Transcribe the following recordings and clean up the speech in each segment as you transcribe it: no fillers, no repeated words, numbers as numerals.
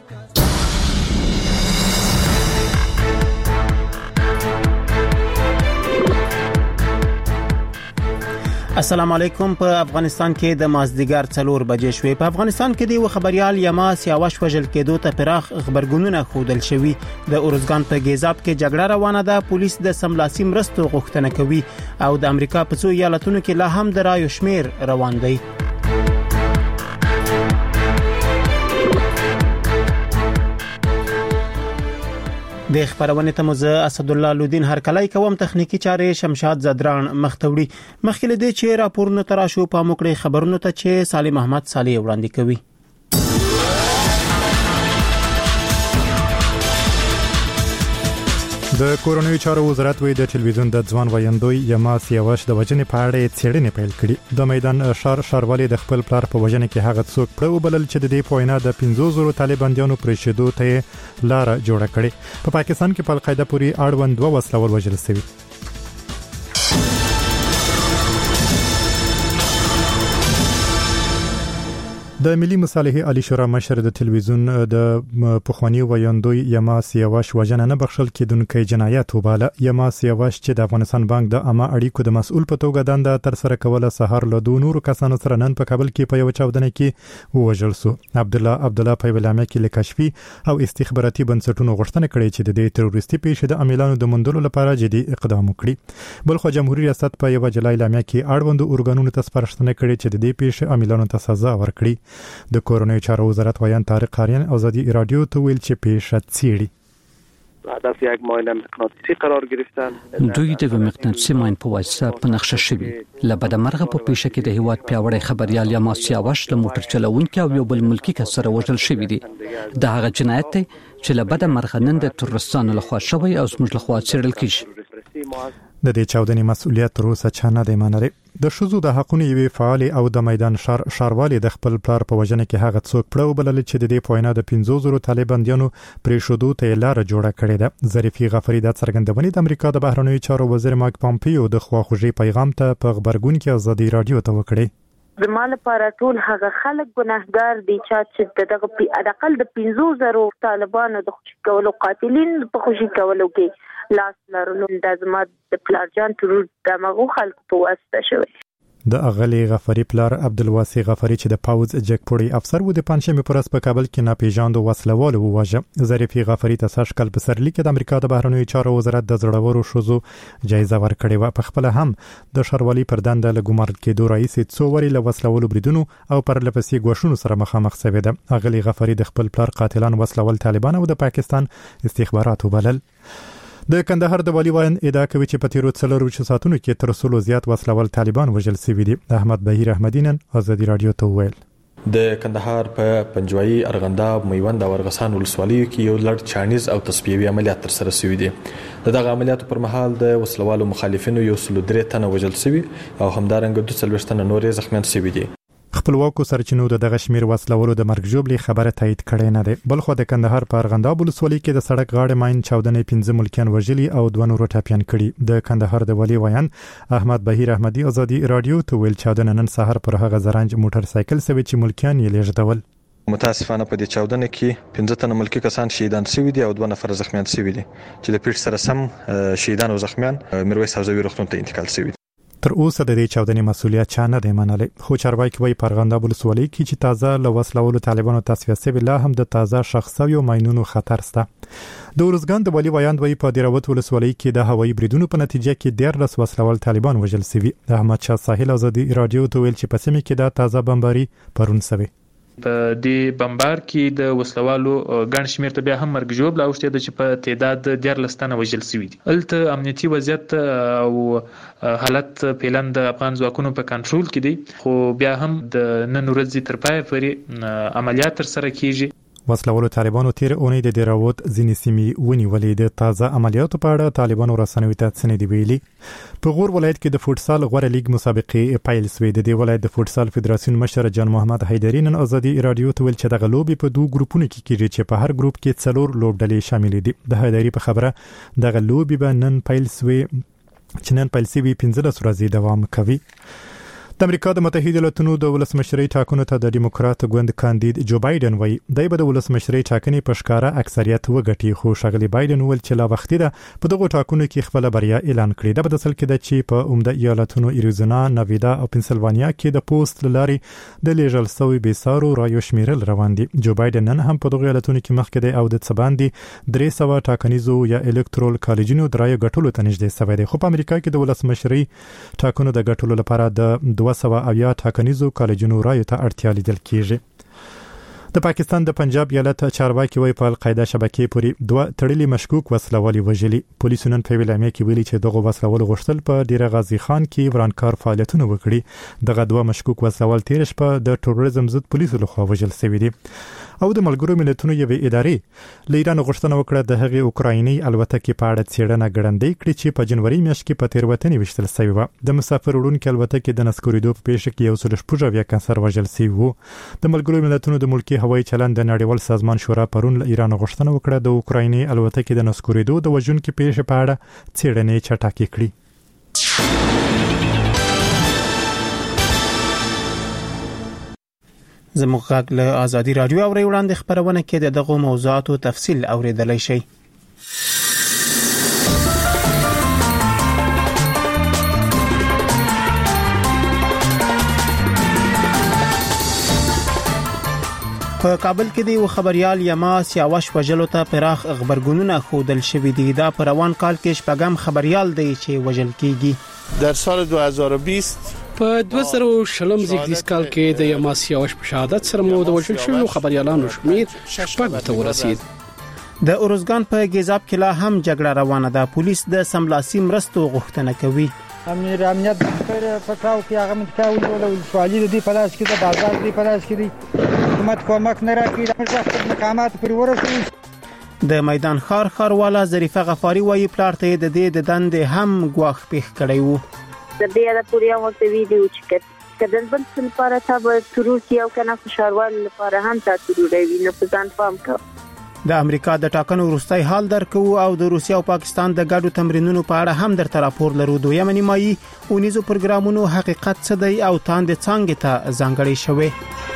السلام علیکم. په افغانستان کې د مازدیګر 4 بجې شوې. په افغانستان کې د خبريال یماس یاوش وژل کېدو ته پراخ خبرګونونه خودل شوی. د اورزګان په ګیزاب کې جګړه روانه ده. پولیس د سملاسي مرستو غوښتنه کوي او د امریکا په څو ایالتونو کې لا هم د رایو شمیر روان دی. د خبرونه ته مزه اسد الله لودین هر کله کوم تخنیکی چارې شمشاد زدران مختوړي. مخکې دې چې راپورونه تراشو په موکړې خبرونه ته چې صالح محمد صالح وړاندې کوي. د کورونوي چارو وزارت وی د ټلویزیون د ځوان ویندوی یماس یاوش د وجنې په اړه څېړنې پیل کړې. د میدان شاروالي د خپل پلار په وجنې کې هغه څوک پړو بلل چې د دې پوینه د 500 طالبانیانو پرېښودو ته لار جوړه کړې. په پاکستان کې په القاعده پوری اړوند 2 وسلوال وژل شوي. د ملي مصالحې عالی شورا مشر د ټلویزیون د پخوانی ویاندوی یماس یاوش وژنه نه بخښل کېدونکې جنایت وباله. یماس یاوش چې د افغانستان بانک د عامه اړیکو د مسؤل په توګه دنده تر سره کوله سهار له 2 نورو کسانو سره نن په کابل کې په یو چاودنه کې ووژل شو. عبدالله په ویلامه کې لکشفي او استخباراتي بنسټونو غوښتنه کړې چې د تروریستي پیښې د عاملانو د مندلو لپاره جدي اقدام وکړي. بلخو جمهوریت ریاست په یو جلای لامه کې اړوند اورګانونو ته سپارښتنه کړې چې د دې پیښې عاملانو ته سزا ورکړي. د کورونوي چارو وزارت ویان طارق قاریان آزادی رادیو ته ویل چې پیشت څیړي. هدف یک ماین مغناطیسی قرار گرفتن. دوی د مغناطیسي ماین په واسطه په نقشه شوي. لبد مرغه په پیښه کې د هیواد پیاوړی خبريال یماس یاوش له موټر چلوونکي او یو بل ملکی کس سره وژل شوی دی. د هغه جنایت چې لبد مرغه نن د تورستانو لخوا شوی او زموږ لخوا څېړل کیږي. د دې چاودنې مسؤلیت تر اوسه چا نه دی منلی. د ښځو د حقوقو یوې فعال او د میدان شاروالي د خپل پلار په وجنه کې هغه څوک پړو بلل چې د دې پوینه د 500 طالبانیانو پرېښودو ته لار جوړه کړې ده. ظریفي غفاری د څرګندونې د امریکا د بهرنیو چارو وزیر مایک پامپیو د خواخوږي پیغام ته په خبرګون کې آزادي رادیو ته وکړي. زماله لپاره ټول هغه خلک ګناهګار دي چې دغه په اقل د 500 طالبانو د خوشي کولو قاتلین په خوشي کولو کې لاس لرلو د زما د پلارجان ترور دماغو خلکو په واسطه شوی. د اغلی غفاری پلار عبدالواسي غفاری چې د پاوز جګپوړی افسر و د پنځمې پر ورځ په کابل کې ناپېژاندو وسلوال وواژه. ظریفي غفاری ته ساشکل په سرلیک د امریکا د بهرنیو چارو وزارت د زړورو شوزو جایزه ورکړې و. په خپل هم د شاروالي پر دنده له ګمارل کېدو رئیس څو وری له وسلوالو بریدونو او پر لپسې غوښونو سره مخامخ شوی ده. اغلی غفاری د خپل پلار قاتلان وسلوال طالبان او د پاکستان استخبارات وبلل. د کندهار د والی وایي ادعا کوي چې په تیرو 4 ساعتونو کې تر 100 زیات وسلوال طالبان وژل شوي دي. احمد بهیر احمدینن آزادی رادیو ته ویل. د کندهار په پنجوایي ارغنداب میوند او ارغسان ولسوالیو کې یو لړ چانیز او تصفیوي عملیات تر سره شوي دي. دغه عملیاتو پر مهال د وسلوالو مخالفینو یو 103 تنه وژل شوي او همدارنګه 240 تنه نورې زخمیان شوي دي. خپلواکو سرچینو د دغه شمیر وسلوالو د مرګ جوړې خبره تایید کړې نه ده. بلخو د کندهار په ارغنداب ولسوالۍ کې د سړک غاړې ماین چاودنې 15 ملکیان وژلي او 2 نور ټاپیان کړي. د کندهار د والی ویان احمد بهیر احمدی آزادی رادیو ته ویل چاودنه نن سحر پر هغه زرنج موټر سایکل سوي چې ملکیان یې لېږدول. متاسفانه په دې چاودنه کې 15 تنه ملکی کسان شهیدان شوي دي او 2 نفر زخمیان شوي دي چې د پیښې سره سم شهیدان او زخمیان میرویس حوزوي روغتون ته انتقال شوي. تر اوسه د دې چاودنې مسؤلیت چا نه دی منلی. خو چارواکي وایي په ارغنداب ولسوالۍ کې چې تازه له وسلوالو طالبانو تصفیه شوي لا هم د تازه شخصیو ماینونو خطر شته. د اورزګان د والی ویاند وایي په دیراوت ولسوالۍ کې د هوایي بریدونو په نتیجه کې 13 وسلوال طالبان وژل شوي. احمد شاه ساحل آزادي رادیو ته ویل چې په سیمه کې د تازه بمباري پرون شوی. په دې بمبار کې د وسلوالو ګڼ شمیر ته بیا هم مرګ ژوبله اوښتې ده چې په تعداد 14 تنه وژل شوي دي. هلته امنیتي وضعیت او حالت فعلاً د افغان ځواکونو په کنټرول کې دی، خو بیا هم د نن ورځې تر پایه پورې عملیات ترسره کیږي. وسلوالو طالبانو تیر اونۍ د دیراوت ځینې سیمې ونیولې. د تازه عملیاتو په اړه طالبانو رسنیو ته څه نه دی ویلي. په غور ولایت کې د فوټسال غوره لیګ مسابقې پیل شوې. د دې ولایت د فوټسال فدراسیون مشر جان محمد حیدری نن آزادي رادیو ته ویل چې دغه لوبې په 2 ګروپونو کې کیږي چې په هر ګروپ کې 4 لوبډلې شامل دي. د حیدری په خبره دغه لوبې به نن پیل شوې چې نن پیل شوې 15 ورځې دوام کوي. د امریکا د متحده ایالاتونو د ولسمشرۍ ټاکنو ته د ډیموکرات ګوند کاندید جو بایدن وایي دای به د ولسمشرۍ ټاکنې په ښکارا اکثریت وګټي، خو ښاغلی بایدن ول چې لا وختي ده په دغه ټاکنو کې خپل بریا اعلان کړي. د بدسل کې د چې په عمده ایالاتونو اریزونا، نویدا او پنسلوانیا کې د پوسټ لاري د لیږل سوي بیسارو رایو شمیرل روان دي. جو بایدن نن هم په دغه ایالاتونو کې مخکې دی او د څباندې 300 ټاکنیزو یا الکترول کالجونو درایو ګټلو ته نږدې سوی دی. خو په امریکا کې د ولسمشرۍ ټاکنو د ګټلو لپاره د 200 ټاکنیزو کالجونو رایو ته اړتیا لیدل کیږي. د پاکستان د پنجاب ایالت چارواکي وایي په القاعده شبکې پورې 2 تړلي مشکوک وسلوالي وژلي. پولیسو نن په ویلامه کې ویلي چې دغه وسلوال غوښتل په ډیره غازی خان کې ورانکار فعالیتونه وکړي. دغه 2 مشکوک وسلوال تیر شپه د ټوریزم ضد پولیسو لخوا وژل شوي دي. او د ملګرو ملتونو یوې ادارې له ایران غوښتنه وکړه د هغې اوکرایني الوتکې په اړه څېړنه ګړندۍ کړي چې په جنوري میاشت کې په تېروتنې ویشتل شوې وه. د مسافر وړونکي الوتکې د نسکورېدو په پیښه کې 116 کسان وژل شوي وو. د ملګرو ملتونو د ملکي هوایي چلند د نړیوال سازمان شورا پرون له ایران غوښتنه وکړه د اوکرایني الوتکې د نسکورېدو د وژونکي پیښې په اړه څېړنې چټکې کړي. زموږ غږ له آزادي رادیو او وړاندې خبرونه کې د دغه موضوعاتو تفصیل اوریدلای شئ. په کابل کې د خبريال یماس یاوش وژلو ته پراخ خبرګونونه خودل شوې دي. دا په روان کال کې شپږم خبريال دی چې وژل کیږي. در سال 2020 په 2020 زیږدیز کال کې د یماس یاوش په شهادت سره مو د وژل شویو خبريالانو شمیر 6 ته ورسید. د اورزګان په ګیزاب کې لا هم جګړه روانه ده. پولیس د سملاسي مرستو غوښتنه کوي. امنیت د خیر پټاو کې هغه متکاوي ولول سوالي د پلاس کې د بازار دی پلاس کې دی حکومت کومک نه راکړي. د مشرف مقامات پر ورسول د میدان خارواله ظریفه غفاری وایي پلار ته د دې د دندې هم غواخ پیښ کړی وو. د دې د پوریا وخت ویډیو چې کدن بل څه لپاره تا به تروس یو کنه فشاروال لپاره هم تا تروي نه پزان فهم کا. د امریکا د ټاکنو وروستي حال درکو او د روسیا او پاکستان د ګډو تمرینونو په اړه هم درته راپور لرو. دویمه نیمایي اونیزو پروګرامونو حقیقت څه دی او تاند څنګه ته ځانګړی شوی.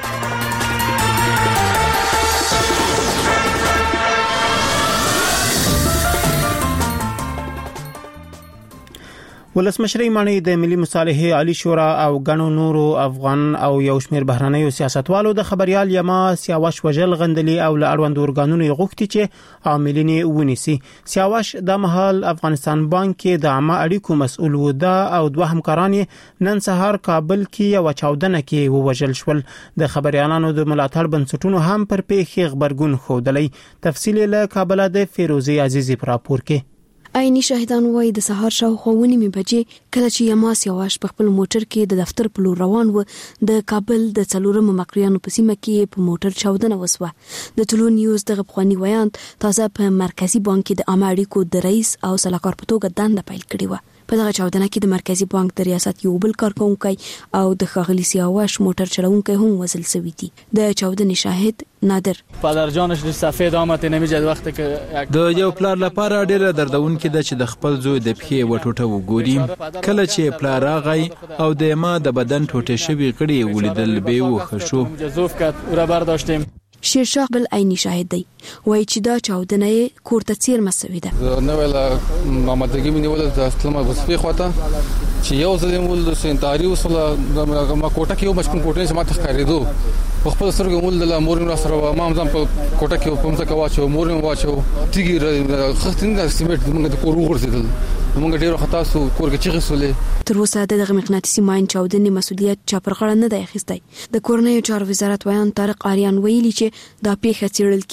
ولسمشرۍ معنی د ملي مصالحې عالی شورا او غنو نورو افغان او یو شمېر بهرنیو سیاستوالو د خبريال یماس یاوش وژل غندلي او له اړوند اورګانونو غوښتي چې عاملین ونیسي. سیاوش د مهال افغانستان بانک کې د عامه اړیکو مسؤل و ده او 2 همکاران نن سهار کابل کې یو چاودنه کې ووژل شول. د خبريالانو د ملاتړ بنسټونو هم پر پیښې خبرګون خودلې. تفصیل له کابل د فیروزي عزیزی پر راپور کې. عیني شاهدان وایي د سهار شاوخوا 9 بجې کله چې یماس یاوش په خپل موټر کې د دفتر په لور روان و د کابل د څلورم مقریانو په سیمه کې په موټر چاودنه وسوه. د ټولو نیوز دغه بخوانی ویاند تازه په مرکزی بانک کې د عامه اړیکو د رئیس او سلاکار په توګه دنده پیل کړې و. په دغه چاودنه کې د مرکزی بانک د ریاست یو بل کارکونکي او د ښاغلي یاوش موټر چلوونکی هم وژل شوی دي. د چاودنې شاهد نادر پدرجانش سفید آمد نمیجد وقتی که د یو پلار لپاره ډیره دردونکې ده چې د خپل زوی د پښې وټوټه وګوري. کله چې پلار راغی او د ما د بدن ټوټه شوی غړي ولیدل به وخښو. جزوف کړ او را برداشتیم. شیرشاه بل عیني شاهد دی وایي چې دا چاودنه کوړه څیر مسوي ده. نو ویلا مامدګي مې ول د اسلام وسفي خواته چې یو ځل مول د سنتاري وصله ما کوټه کې یو مشکون کوټه سم ته خریدو خپل سرګ مول د مورن سره ما هم په کوټه کې په مڅ کواچو مورن واچو تیګي خستین د سیمټ موږ د کور ورسېدل موږ ډیرو خطا سو کور کې چیغې سولې. تر اوسه دغه مقناطیسي ماین چاودنې مسؤلیت چا پر غاړه نه دی اخیستی. د کورنیو چارو وزارت ویان طارق آریان ویلي چې دا پیښه څېړل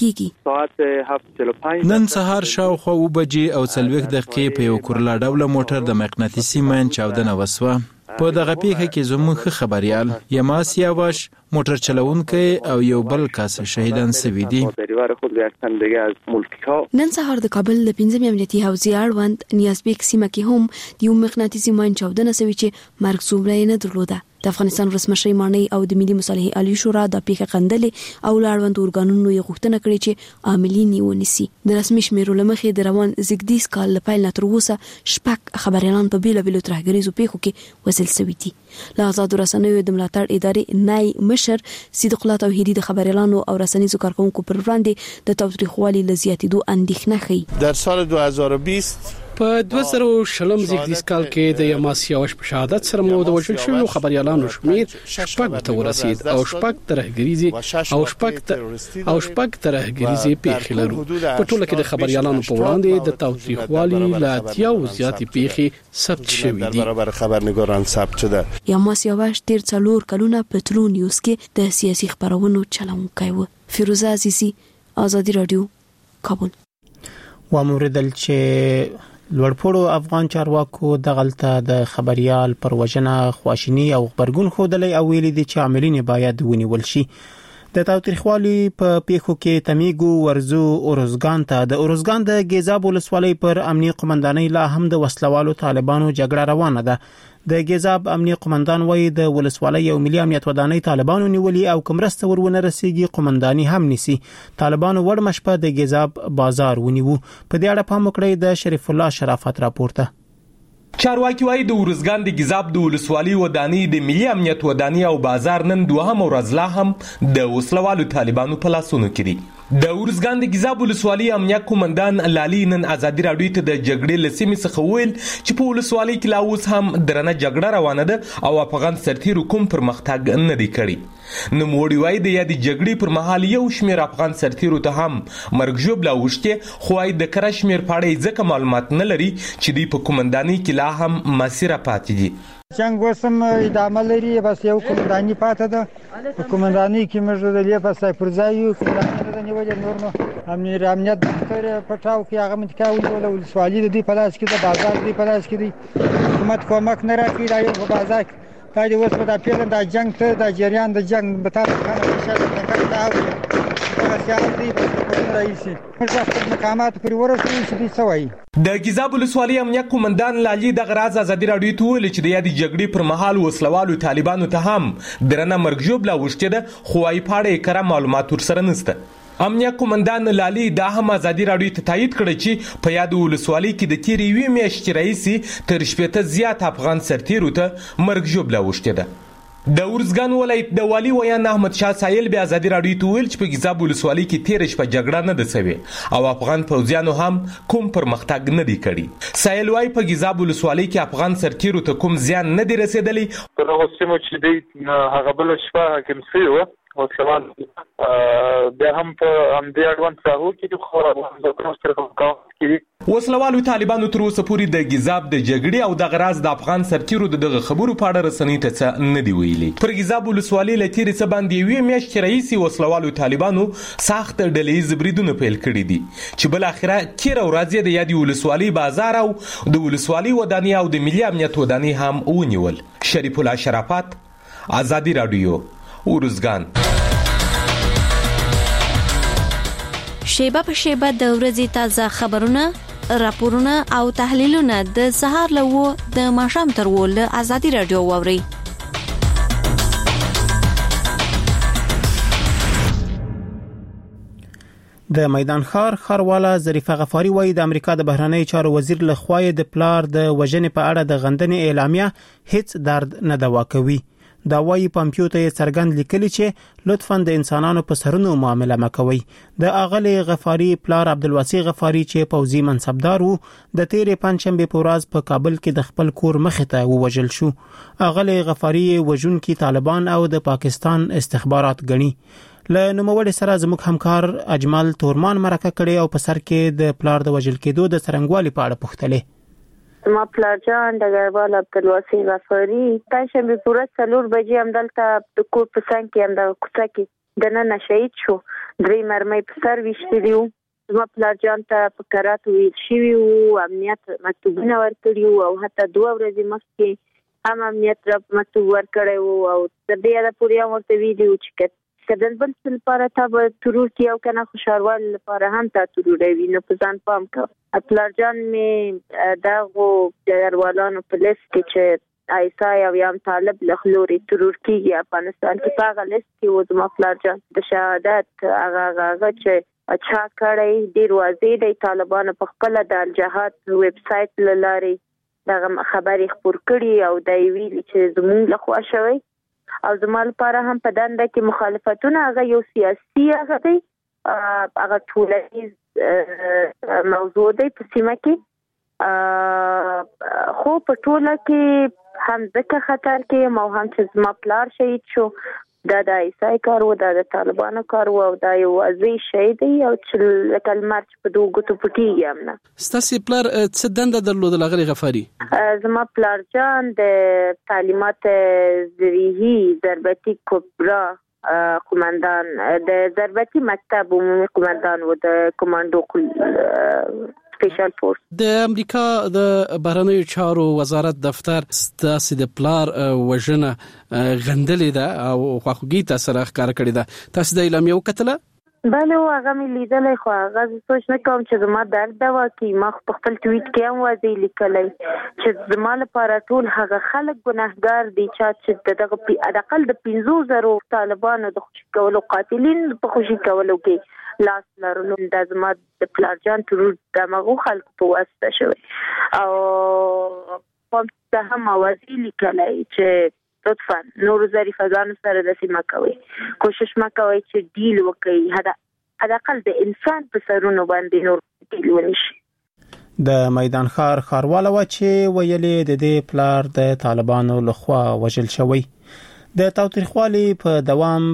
کیږي. نن سهار شاوخوا 2 بجې او 40 دقیقې په یو کورلا ډول موټر د مقناطیسي ماین چاودنه وسوه. په دغه پیښه کې زموږ خبريال یماس یاوش موټر چلوونکی او یو بل کس شهیدان شوي دي. نن سهار د کابل د 5 امنیتي حوزې اړوند نیازبیک سیمه کې هم د یو مقناطیسي ماین چاودنه شوې چې مرګ څومره نه درلوده. د افغانستان ولسمشر مانی او د ملي مصالحې عالی شورا د پیښه غندلې او لاړوند اورګانونو یې غوښتنه کړې چې عاملین یې ونیسي. د رسمي شمیرو لمخې د روان زیږدیز کال لپاره لا تر اوسه شپږ خبريالان په بیلابیلو ترهګریزو پیښو کې وژل شوي دي. له آزاد رسنیو د ملاتړ ادارې نای مشر صدیق الله توحیدی د خبريالانو او رسنیزو کارکونکو پر وړاندې د تاوتریخوالي لزیاتېدو اندېښنه ښيي. در سال 2020 په 2020 زیږدیز کال کې د یما سیاوش په شهادت سره مو د وژل شویو خبريالانو شمیر شپږ ته ورسید او شپږ ترهګریزي پیښې لرو. په ټوله کې د خبريالانو په وړاندې د تاوتریخوالي لا تیاو زیاتې پیښې ثبت شوې دي. برابر خبرنگاران ثبت شده. یما سیاوش تیر 4 کلونه په تلو نیوز کې د سیاسي خبرونو چلونکی و. فیروزه عزیزی، آزادی رادیو، کابل. وموردل چې لوړپوړو افغان چارواکو د غلطه د خبريال پر وژنه خواشینی او خبرګون خودلې او ویلي دي چې عاملین باید ونیول شي. د تاوتریخوالي په پیښو کې تمیګو ورزو اورزګان ته د اورزګان د ګیزاب ولسوالۍ پر امنیه قومندانۍ لا هم د وسلوالو طالبانو جګړه روانه ده. د ګیزاب امنیه قومندان وایي د ولسوالۍ او ملي امنیت ودانۍ طالبانو نیولي او کومرسته ورونه رسیږي قومنداني هم نيسي. طالبانو وړ مشپه د ګیزاب بازار ونیو. په دې اړه پام وکړئ د شریف الله شرافت راپورته. چارواکي وايي د اورزګان د ګیزاب د ولسوالۍ ودانۍ د ملي امنیت ودانۍ او بازار نن دوهم ورځ لا هم د وسلوالو طالبانو په لاسونو کې دي. د اورزګان د ګیزاب ولسوالۍ امنیت قومندان لالي نن آزادي راډیو ته د جګړې لسیمې څخه ویل چې په ولسوالۍ کې لا اوس هم درنه جګړه روانه ده او افغان سرتیرو کوم پرمختګ نه دی کړی. نوموړي وايي د یادې جګړې پر مهال یو شمېر افغان سرتیرو ته هم مرګ ژوبله اوښتې، خو وايي د کره شمېر په اړه ځکه معلومات نه لري چې دوی په قومندانۍ کې لا هم مسیره پاتې دي. جنگ وسم ادامه لري، بس یو قومنداني پاتې ده. په قومنداني کې موږ د لیپا سایپرځای یو قومنداني د نیولې نور نو امنیت دفتر پټاو کې هغه منځکاو ول ولسوالۍ د دې په لاس کې د بازار دی په لاس کې دی. حکومت کومک نه راکړي دا یو په بازار دا د اوس په د پیل د جنگ ته د جریان د جنگ به تاسو خانه شاته څنګه دا سیاسي رئیسي مشرف مقامات پر ورسېږي چې دوی سوي. د ګیزاب ولسوالۍ امنیت قومندان لالي د غراز آزادي راډیو ته ویل چې د یادې جګړې پر مهال وسلوالو طالبانو ته هم درنه مرګ ژوبله اوښتې ده، خو وايي په اړه یې کره معلومات ورسره نشته. امنیت قومندان لالي دا هم آزادي راډیو ته تایید کړی چې په یاد ولسوالۍ کې د تیرې یوې میاشتې راهیسې تر 80 زیات افغان سرتیرو ته مرګ ژوبله اوښتې ده. د اورزګان ولایت د والي ویان احمد شاه سایل بیا آزادي راډیو ته ویل چې په ګیزاب ولسوالۍ کې تیر شپه جګړه نه ده سوې او افغان پوځیانو هم کوم پرمختګ نه دی کړی. سایل وايي په ګیزاب ولسوالۍ کې افغان سرتیرو ته کوم زیان نه دی رسیدلی. په هغه سیمو چې دی هغه بل شپه حاکم شوی و او سوال بیا هم په همدې اړوند ساحو کې خو وسلوالو طالبانو تر اوسه پورې د ګیزاب د جګړې او د غراز د افغان سرتیرو دغه خبرو په اړه رسنۍ ته څه نه دی ویلي. پر ګیزاب ولسوالۍ له تیرې څه باندې یوې میاشتې راهیسې وسلوالو طالبانو سخت ډلهییز بریدونه پیل کړي دي چې بل اخره تیره ورځ د یادې ولسوالۍ بازار او د ولسوالۍ ودانۍ او د ملي امنیت ودانۍ هم ونیول. شریف الله شرافت، آزادي راډیو، اورزګان. شیبه په شیبه د ورځې تازه خبرونه، راپورونه او تحلیلونه د سهار له د ماښام تر ول آزادي راډیو واوري. د میدان ښارواله ظریفه غفاری وایي د امریکا د بهرنی چارو وزیر له خوا د پلار د وژنې په اړه د غندنې اعلامیه هیڅ درد نه دوا کوي. دا وایي پامپیو ته څرګند لیکلي چې لطفاً د انسانانو په سرونو معامله مکوئ. د اغلی غفاری پلار عبدالواسع غفاری چې پوځي منصبدار وو د تیرې پنځشنبه په ورځ په کابل کې د خپل کور مخې ته ووژل شو. اغلی غفاری وژونکي طالبان او د پاکستان استخبارات ګڼي. له نوموړي سره زموږ همکار اجمل تورمان مرکه کړي او په سر کې د پلار د وژل کېدو د څرنګوالي په اړه پوښتلې. ما پلار جان ډګروال عبدالواسع غفاری پنځشنبه په ورځ 4 بجې همدلته د کور په څنګ کې هم د کوڅه کې دننه شهید شو. 3 مرمۍ په سر ویشتلي وو. ما پلار جان ته په کرات ویل شوي وو، امنیت مکتوبونه ورکړي او حتی 2 ورځې مخکې هم امنیت مکتوب ورکړی وو او تر دې یاده پورې هم ورته ویلي وو چې کدن بل څه لپاره تا به ترور کې او کنه خوشاروال لپاره هم تا تروروي نو په ځان پام کوه. پلار جان می دغه ډګروالانو په لیست کې چې ایسای او یم طالب لخلوري ترور کیږي افغانستان کې په غلط کې و زما پلار جان د شهادت هغه چې اچھا کړی ډیر واضح دی طالبان په خپل د الجهاد ویب سټ لاري دغه خبري خبر کړي او د ویلي چې زموږ له خوا شوی او زما لپاره هم په دنده کې مخالفتونه هغه یو سیاسي هغه دی هغه ټولنیز موضوع دی په سیمه کې خو په ټوله کې هم ځکه خطر کې مو هم چې زما پلار شهید شو دا د ایسای کار و دا د طالبانو کار و او دا یو واضح شی دی او چې کلمات په دوه ګوتو پټیږي امنه ستاسو پلار څه دنده درلوده لغړی غفاری زما پلار جان د تعلیمات زریحي ضربتي کبرا قومندان د ضربتي مکتب عمومي قومندان و د کمانډو سپیشل فورس د امریکا د بهرنیو چارو وزارت دفتر ستاسو د پلار وژنه غندلې ده او خواخوږي تاسو راخکار کړی ده تاسو د اعلامیه وکتله بله هغه مې لیدلې خو هغه سوچ نه کوم چې زما درد دا واکې ما په خپل ټویټ کې هم واضح لیکلی چې زما لپاره ټول هغه خلک ګناهګار دي چې دغه اقل د 15,000 طالبانو د خوشي کولو قاتلین په خوشي کولو کې لاس لرلو د زما د پلار جان ترور دغه خلکو په واسطه شوی او په څه هم واضح لیکلی چې لطفا نور ظریفانو سره د سیمه کوي کوشش مکوي چې ډیل وکړي هدا اقل د انسان په سرونو باندې نور ډیل ونشي د میدان ښارواله و چې ویلې د دې پلار د طالبانو لخوا وژل شوی د تاوتریخوالي په دوام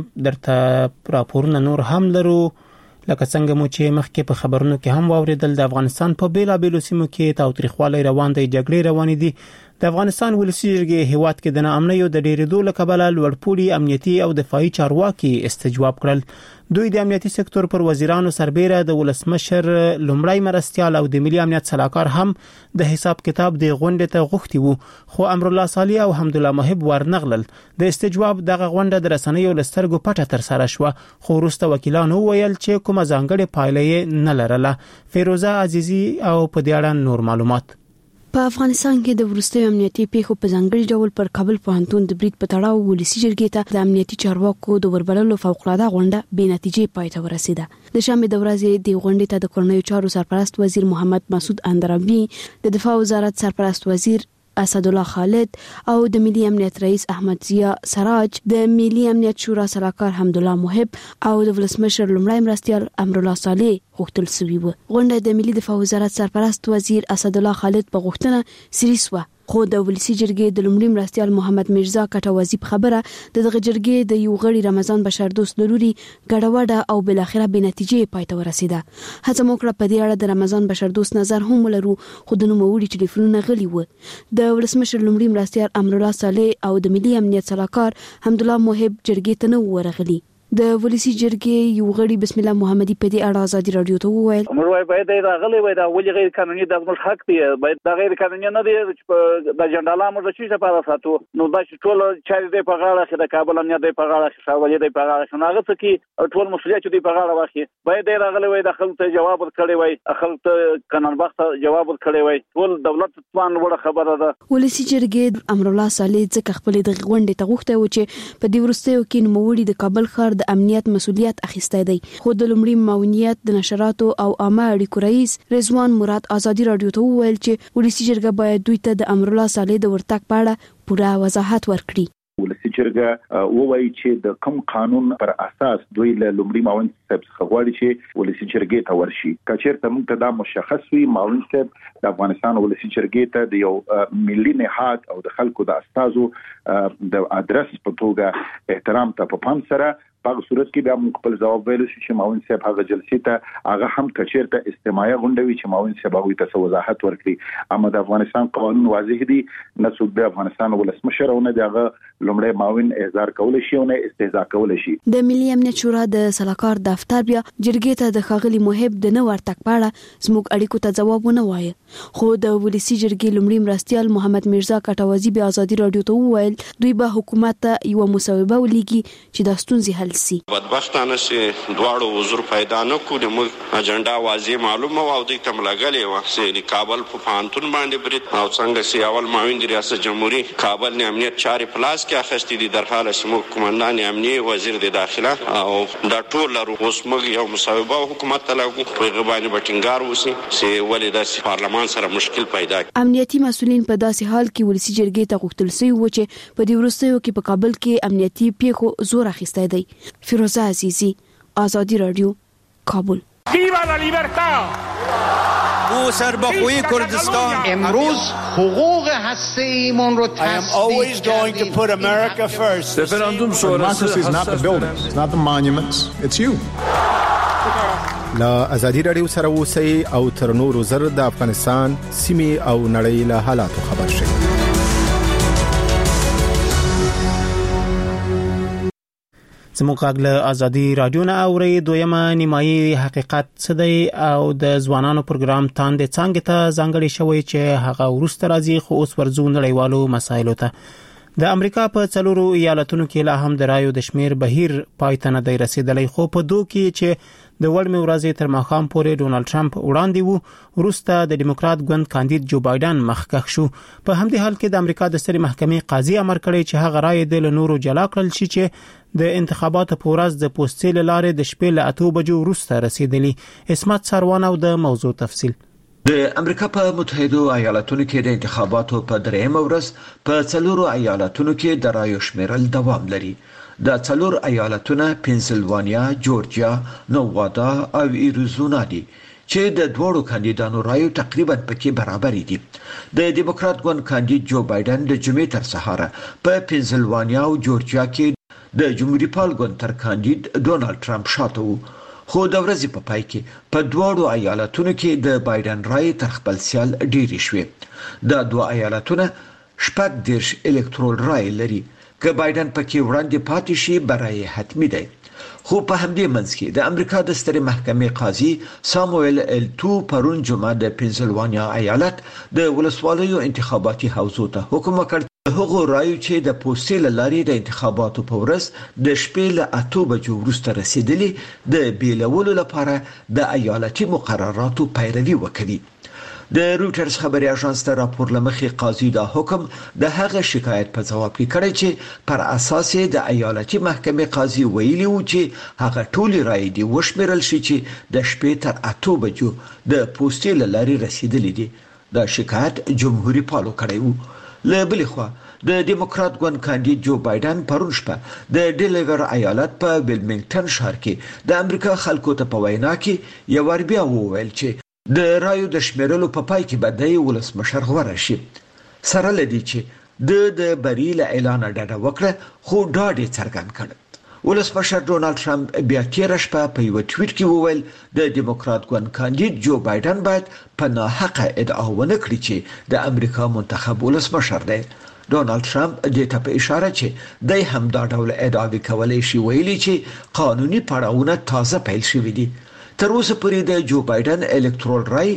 درته راپورونه نور هم لرو لکه څنګه مو چې مخکې په خبرونو کې هم واوریدل د افغانستان په بیلابیلو سیمو کې تاوتریخوالي روان دي جګړې روانې دي د افغانستان ولسی جرګې هیواد کې د ناامنۍ او د ډېرېدو له کبله لوړپوړي امنیتي او دفاعي چارواکي استجواب کړل دوی د امنیتي سکتور پر وزیرانو سربېره د ولسمشر لومړی مرستيال او د ملي امنیت سلاکار هم د حساب کتاب د غونډې ته غوښتي وو خو امرالله صالح او حمدالله محب ورنغلل د استجواب دغه غونډه د رسنیو لسترګو پټه تر سره شو خو وروسته وکیلانو ویل چې کومه ځانګړې پایله نه لرله فیروزه عزیزی او په دې اړه نور معلومات په افغانستان کې د ورستیو امنیتي پیښو په ځانګړي ډول پر کابل پوهنتون د برید په تړاو ولسی جرګې ته د امنیتي چارواکو د وربللو فوق‌العاده غونډه بې نتیجې پای ته ورسیده د شنبې د ورځې د غونډې ته د کورنیو چارو سرپرست وزیر محمد مسعود اندرابي د دفاع وزارت سرپرست وزیر اسد الله خالد او د ملي امنیت رئیس احمد ضیا سراج د ملي امنیت شورا سلاکار حمدالله محب او د ولسمشر لومړی مرستيال امرالله صالح غوښتل شوی و غونډه د ملي دفاع وزارت سرپرست وزیر اسد الله خالد په غوښتنه سریس و خو د ولسی جرګې د لومړي مرستيال محمد میرزا کټوازی په خبره دغه جرګې د یو غړي رمضان بشردوست لوري ګډوډه او بل اخره به نتیجې پای ته ورسیده هڅه موکړه په دې اړه د رمضان بشردوست نظر هم ولرو خو د نوموړي ټلیفونونه غلي و د ولسمشر لومړي مرستيال امرالله صالح او د ملي امنیت سلاکار حمدالله محب جرګې ته نه ورغلي د ولسی جرګې یو غړي بسم الله محمدي په دې اړه ازادي رادیو ته وویل موږ وايي باید دا غلي وای دا ولې غیر قانوني د موږ حق دی باید دا غیر قانوني نه دی چې د جنډاله موږ چې څه پاره ساتو نو دا چې ټول چاري دی په غاړه کې د کابل امنیت دی په غاړه کې شاولې دی په غاړه کې نو هغه څه کې ټول مسولیت دی په غاړه واخی باید دا غلي وای د خلکو ته جواب ورکړي وای خلکو ته قانون بخت جواب ورکړي وای ټول دولت توان وړه خبره ده ولسی جرګې امرالله صالح ځکه خپل د غونډې ته غوښته و چې په دې ورستیو کې نوموړي د کابل ښار د امنیت مسولیت اخیسته دی خو د لومړي معاونیت د نشراتو او عامه اړیکو رئیس رضوان مراد ازادي رادیو ته وویل چې ولسی جرګه باید دوی ته د امرالله صالح د ورتګ په اړه پوره وضاحت ورکړي ولسی جرګه وایي چې د کوم قانون پر اساس دوی له لومړي معاون صاحب څخه غواړي چې ولسی جرګې ته ورشي کچېرته موږ ته دا مشخص وي معاون صاحب د افغانستان ولسی جرګې ته د یو ملي نهاد او د خلکو د استازو د ادرس په توګه احترام ته په پام سره په صورت کې بیا موږ خپل ځواب ویل شو چې معاون صاحب هغه جلسې ته هغه هم کچېرته استماعي غونډوي چې معاون صاحب هغه ته وضاحت ورکړي اما د افغانستان قانون واضح دي نه څوک د افغانستان ولسمشر او نه دغه لومړی معاون احضار کول شي او نه استهزاء کول شي د ملي امنیت شورا د سلاکار دفتر بیا جرګې ته د خاغلی محب د نو ورتک پاړه زموږ اړیکو ته جواب ونه وایي خو د ولسی جرګې لومړی مرستيال محمد میرزا کټوازی به ازادي رادیو ته وویل دوی به حکومت ته یو مسوبه ولېږي چې د ستونزې حل سي. بدبختانه چې دواړو وزیر پیدا نه کړو، موږ اجنډا واضح معلومه و او د تملګلې و چې کابل په پانتون باندې برید او څنګه چې اول معاون ریاست جمهوریت کابل نه امنیت چارې پلاس کې اخستې دي، در حال چې موږ کمانډان امنیه وزیر د داخله او دا ټول اوس موږ یو مصوبه حکومت ته لاګو په غوښنه بټینګار وسی چې ولې د پارلمان سره مشکل پیدا کړي. امنیتي مسولین په داسې حال کې ولسی جرګې ته غوښتل شوی و چې په دې وروستیو کې په کابل کې امنیتي پیښو زور اخیستی دی. فیروزه عزیزی، آزادی رادیو، کابل. ویوا لا لیبرتا! او سربخوی کردستان امروز حقوق هسته‌ایمون رو I am always going to put America first. Referendum sonrası is not the buildings, it's not the monuments, it's you. لا ازادي رادیو سره اوسئ او تر نورو زر د افغانستان سیمې او نړۍ له حالاتو خبر شئ. زموږ غږ ازادي رادیو نه اوري. دویمه نیمایي حقیقت څه دی او د ځوانانو پروګرام تاندې څنګه ته ځانګړي شوی چې هغه ورسته راځي، خو اوس ورزو نړیوالو مسایلو ته. د امریکا په 4 ایالتونو کې لا هم د رایو د شمیر بهیر پای ته نه دی رسیدلی، خو په دوه کې چې د وړمې ورځې تر ماښام پورې ډونالد ټرمپ وړاندې وو، وروسته د دیموکرات ګوند کاندید جو بایدن مخکښ شو. په همدې حال کې د امریکا د سترې محکمې قاضي امر کړی چې هغه رایې د نورو جلا کړل شي چې د انتخاباتو په ورځ د پوسټې لارې د شپې له 8 بجو وروسته رسیدلی. اسمت سروان او د موضوع تفصیل. د امریکا په متحده ایالاتونو کې د انتخاباتو په درېمه ورځ په 4 ایالاتونو کې د رایو شمیرل دوام لري. د 4 ایالتونه پنسلوانیا، جورجیا، نوادا او ایریزونا دي چې د دوړو کاندیدانو رایو تقریبا پکې برابر دي. د دیموکرات ګوند کاندید جو بایدن د جمعې تر سهار په پنسلوانیا او جورجیا کې د جمهوریت پال ګوند تر کاندید ډونالد ټرمپ شاته وو، خو د ورځې په پای کې په دوړو ایالتونو کې د بایدن رای تر خپل سیال ډیری شوې. د دوه ایالتونه 14 الکترول رای لري. که بایدن پکې وړاندې پاتې شي برای حتمی دی، خو په همدې منځ کې د امریکا د سترې محکمې قاضي ساموئل التو پرون جمعه د پنسلوانیا ایالت د ولسوالیو انتخاباتي حوزو ته حکم وکړ هغه رایو چې د پوسټې لارې د انتخاباتو په ورځ د شپې له 8 بجو وروسته رسیدلی د بیلولو لپاره د ایالتي مقرراتو پیروي وکړي. د روټرز خبري اژانس ته راپور لمخې قاضي دا حکم د هغه شکایت په جواب کې کړی چې پر اساس د ایالتي محکمې قاضي ویلي و چې هغه ټول رایې دی وشمیرل شي چې د شپې تر 8 بجو د پوسټې لارې رسیدلی دي. دا شکایت جمهوریت پالو کړی وو. له بل خوا د دیموکرات ګوند کاندید جو بایدن پرون شپه د ډیلیور ایالت په ویلمنګټن ښار کې د امریکا خلکو ته په وینا کې یو ور بیا وویل چې د رایو د شمیرلو په پای کې به د ولسمشر غوړه شي. سره لدی چې د بریل اعلان ډډه وکړه، خو ډاډ څرګند کړ. ولسمشر ډونالد ټرمپ بیا تیر شپه په یو ټویټ کې وویل د دیموکرات ګوند کاندید جو بایدن باید په ناحقه ادعا ونه کړي چې د امریکا منتخب ولسمشر دی. ډونالد ټرمپ د ته په اشاره چې د هم دا ډول ادعاوې کولای شي ویلي چې قانوني پړاوونه تازه پیل شوي دي. تر اوسه پورې د جو بایدن الکترول رای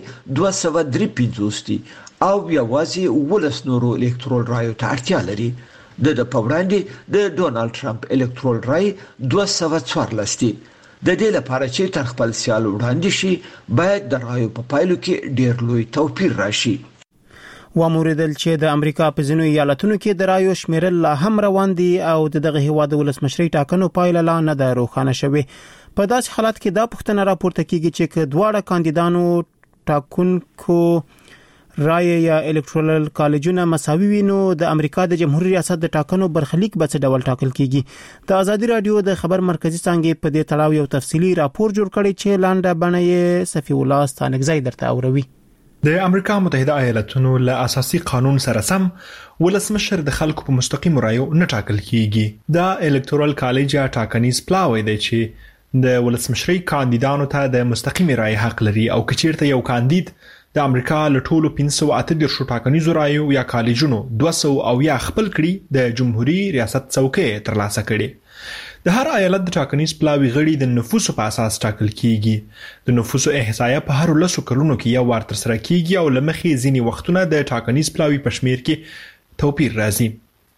253 دي او یوازې 19 نورو الکترول رایو ته اړتیا لري. د پوړاندې د ډونالد ټرمپ الکترول رای 214 دي. د دې لپاره چې تر خپل سیال وړاندې شي باید د رایو په پایلو کې ډیر لوی توپیر راشي. واموریدل چې د امریکا په ځینو ایالتونو کې د رایو شمیرل لا هم روان دي او دغه هیواد ولسمشري ټاکنو پایله لا نه ده روښانه شوې. په داسې حالت کې دا پوښتنه راپورته کیږي چې دواړه کاندیدانو ټاکنکو رای یا الکترال کالجونه مساوي وي، نو د امریکا د جمهوریت ریاست د ټاکنو برخلیک به څه ډول ټاکل کیږي. د ازادي رادیو د خبر مرکزی څنګه په دې تړاو یو تفصیلی راپور جوړ کړی چې لاندې بڼه یې صفی الله ستانګزی درته اوروي. د امریکا متحده ایالاتونو له اساسي قانون سره سم ولسمشر د خلکو په مستقیم رایو نه ټاکل کیږي. دا الکترال کالج یا ټاکنیز پلاوی دی چې د ولسمشري کاندیدانو ته د مستقیم رای حق لري، او کچیرته یو کاندید د امریکا له ټولو 538 ټاکنیزو رایو یا کالجونو 200 او یا خپل کړي د جمهوریت ریاست څوکۍ ترلاسه کړي. د هر ایالت د ټاکنیز پلاوی غړي د نفوسو په اساس ټاکل کیږي. د نفوسو احصایه په هر 10 کلونو کې یو وار تر سره کیږي او لمخې ځینی وختونه د ټاکنیز پلاوی په شمیر کې توپیر راځي.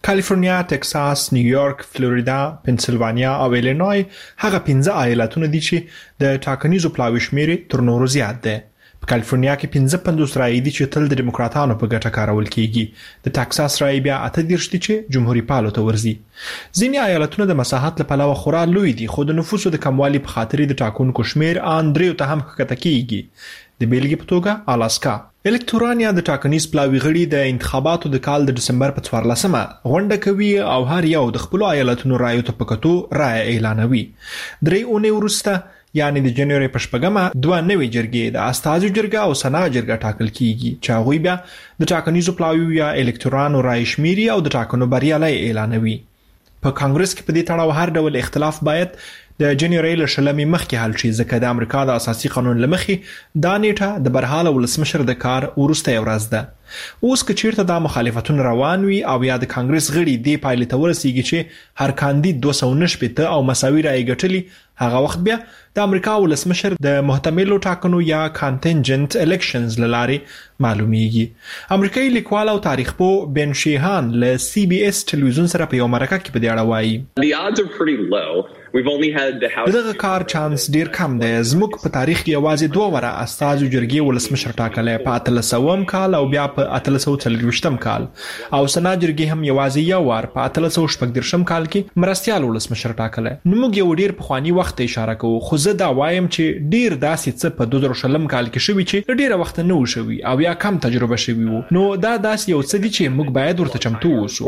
کالیفورنیا، ټکساس، نیویارک، فلوریدا، پنسلوانیا او ایلینوی هغه 15 ایالتونه دي چې د ټاکنیزو پلاوي شمیر تر نورو زیات دي. په کالیفورنیا کې 55 رایې دي چې تل د دیموکراتانو په ګټه کارول کیږي. د ټکساس رایې بیا 38 دي چې جمهوریت پالو ته ورځي. ځینې ایالتونه د مساحت لپاره خورا لوی دي، خو د نفوسو د کموالي په خاطر د ټاکنو شمیر اندریو ته هم ښکته کیږي. د بیلګې په توګه الاسکا الکتوران یا د ټاکنیز پلاوي غړي د انتخاباتو د کال د دسمبر په 14مه غونډه کوي او هر یو د خپل ایالتونو رایو ته پکتو رای اعلانوي. درې اونۍ وروسته یعنی د جنوري په 8مه 2 نوې جرګې د استازو جرګه او سنا جرګه ټاکل کیږي چې هغوی بیا د ټاکنیزو پلاوي یا الکتورانو رای شمیري او د ټاکنو بریالي اعلانوي. په کانګرس کې په دې تړاو هر ډول اختلاف باید د جنوري له شلمې مخکې حل شي، ځکه د امریکا د اساسي قانون لمخې دا نیټه د برحاله ولسمشر د کار وروسته ورځ ده. اوس که چیرته دا مخالفتونه روان وي او یا د کانګرس غړي دې پایلې ته ورسیږي چې هر کاندید 290 او مساوي رای ګټلي، هغه وخت بیا د امریکا ولسمشر د محتملو ټاکنو یا کانټینجنت الیکشنز لارې معلومیږي. امریکایي لیکوال او تاریخ پوه بن شیهان له CBS ټلویزیون سره په یو مرکه کې په دې اړه وایي دغه کار چانس ډیر کم دی. زموږ په تاریخ کې یوازې 2 وره استازو جرګې ولسمشر ټاکلی، په 1800 کال او بیا په 1840 کال، او سنا جرګې هم یوازې یو وار په 1840 کال کې مرستیال ولسمشر ټاکلی. نو موږ یو ډیر پخوانی وخت اشاره کوو، خو زه دا وایم چې ډیر داسې څه په 2020 کال کې شوي چې ډیره وخت نه و شوي او یا کم تجربه شوي وو. نو دا داسې یو څه دي چې موږ باید ورته چمتو اوسو.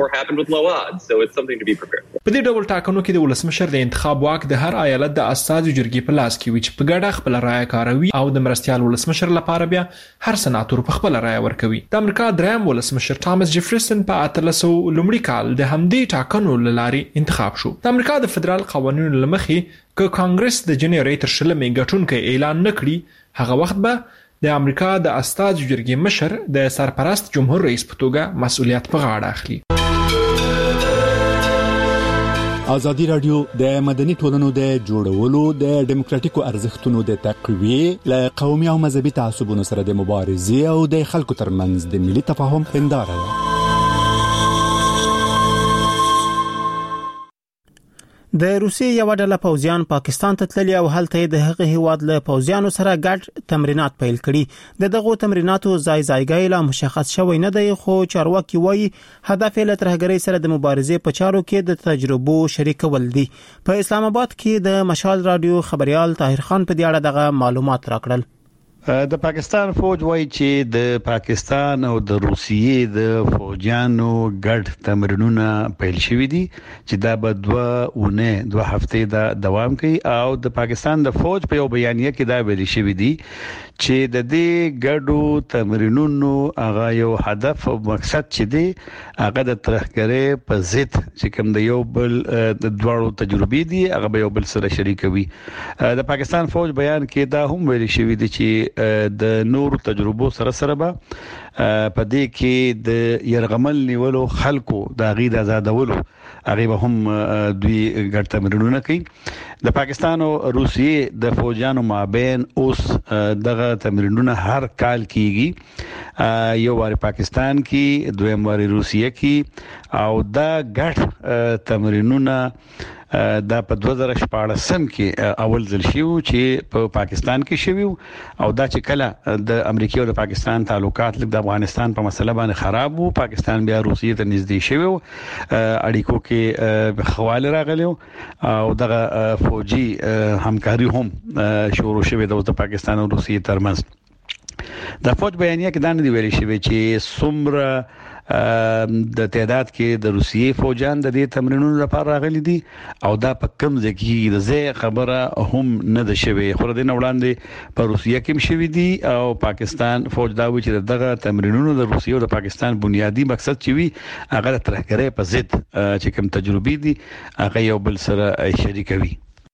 په دې ډول ټاکنو کې د ولسمشر د انتخاب واک د هر ایالت د استازو جرګې په لاس کې وي چې په ګډه خپل رائے کاروي او د مرستیال ولسمشر لپاره بیا هر سناتور په خپل رائے ورکوي. د امریکا دریم ولسمشر تامس جفرسن په 1800 لومړي کال د همدې ټاکنو لارې انتخاب شو. د امریکا د فدرال قوانینو لمخې که کانګرس د جنوري تر 10 ګټونکي اعلان نکړي، هغه وخت به د امریکا د استازو جرګې مشر د سرپرست جمهور رئیس په توګه مسؤلیت په غاړه اخلي. ازادي رادیو د مدني ټولنو د جوړولو د ډیموکراتیکو ارزښتونو د تقویه له قومي او مذهبي تعصبونو سره د مبارزې او د خلکو ترمنځ د ملي تفاهم هنداره ده. د روسیې یو ډله پوځیان پاکستان ته تللي او هلته د هغه هیواد له پوځیانو سره ګډ تمرینات پیل کړي. د دغه تمریناتو ځای لا مشخص شوی نه دی، خو چارواکي وایي هدف یې له ترهګرۍ سره د مبارزې په چارو کې د تجربو شریکول دي. په اسلام آباد کې د مشال رادیو خبريال طاهر خان په دې اړه دغه معلومات راکړل. د پاکستان فوج وایي چې د پاکستان او د روسیې د فوجانو ګډ تمرینونه پیل شوي دي چې دا به 2 هفتې دا دوام کوي، او د پاکستان د فوج په یو بیانیه کې دا ویل شوی دی چې د دې ګډو تمرینونو هغه یو هدف او مقصد چې دی هغه د ترهګرۍ په ضد چې کوم د یو بل د دوړو تجربې دي هغه به یو بل سره شریکوي. د پاکستان فوج بیان کې دا هم ویل شوی دی چې د نور تجربو سره به په دې کې د يرغمل نیولو خلکو د غید آزادولو هغه به هم دوی ګډ تمرینونه کوي. د پاکستان او روسیې د فوجانو مابین اوس دغه تمرینونه هر کال کیږي، یو واری پاکستان کې، دویم واری روسیې کې، او دا ګډ تمرینونه دا په 2014 کې اول ځل شو چې په پاکستان کې شوی، او دا چې کله د امریکا او د پاکستان تعلقات د افغانستان په مسله باندې خراب وو، پاکستان بیا روسیې ته نږدې شوی، اړیکو کې خواله راغلی او دغه فوجي همکاري هم شروع شوه د پاکستان او روسیې ترمنځ. د فوج بیانیه کې دا نه دی ویل شوی چې څومره د تعداد کې د روسیې فوجان د دې تمرینونو لپاره راغلي دي او دا په کوم ځای کې د زه خبره هم نه ده شوی، خو د نه وړاندې په روسیې کې شوی دي او پاکستان فوج دا وی چې دغه تمرینونو د روسیې او د پاکستان بنیادی مقصد چې وي هغه د ترهګرۍ په ضد چې کوم تجربې دي هغه یو بل سره شریکوي.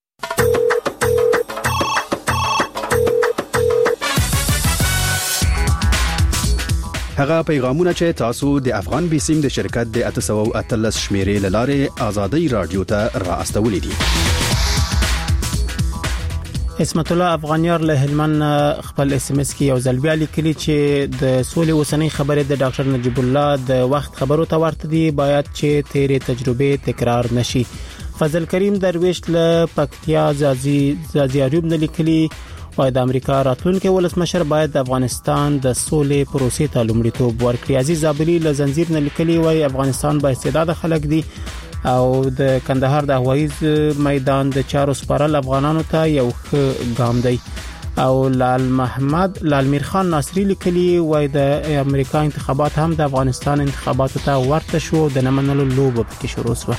هغه پیغامونه چې تاسو د افغان بیسیم د شرکت د 813 شمیرې لاره آزادۍ رادیو ته را استولې دي. اسمت الله افغانیار له هلمند خپل اس ام اس کې یو ځل بیا لیکلي چې د سولې وسنۍ خبره د ډاکټر نجیب الله د وخت خبرو ته ورته دي، باید چې تیرې تجربه تکرار نشي. فضل کریم درویش له پکتیا زازي ایوب نه لیکلي وای د امریکا راتلونکي ولسمشر باید د افغانستان د سولې پروسې ته لومړیتوب ورکړي. عزیز زابلی له زنجیر نه لیکلي وای افغانستان با استعداد خلک دي او د کندهار د هوایي میدان د چارو سپارل افغانانو ته یو ښه ګام دی. او لال میر خان ناصری لیکلی وای د امریکا انتخابات هم د افغانستان انتخاباتو ته ورته شو، د نمنلو لوب پکې شروع شو.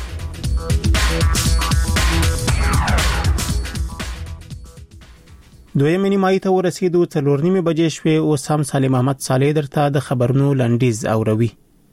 دویمه نیمایي ته ورسېدو 4:30 بجې شوې. اوس هم سالم احمد صالح درته د خبرونو لنډیز اوروي.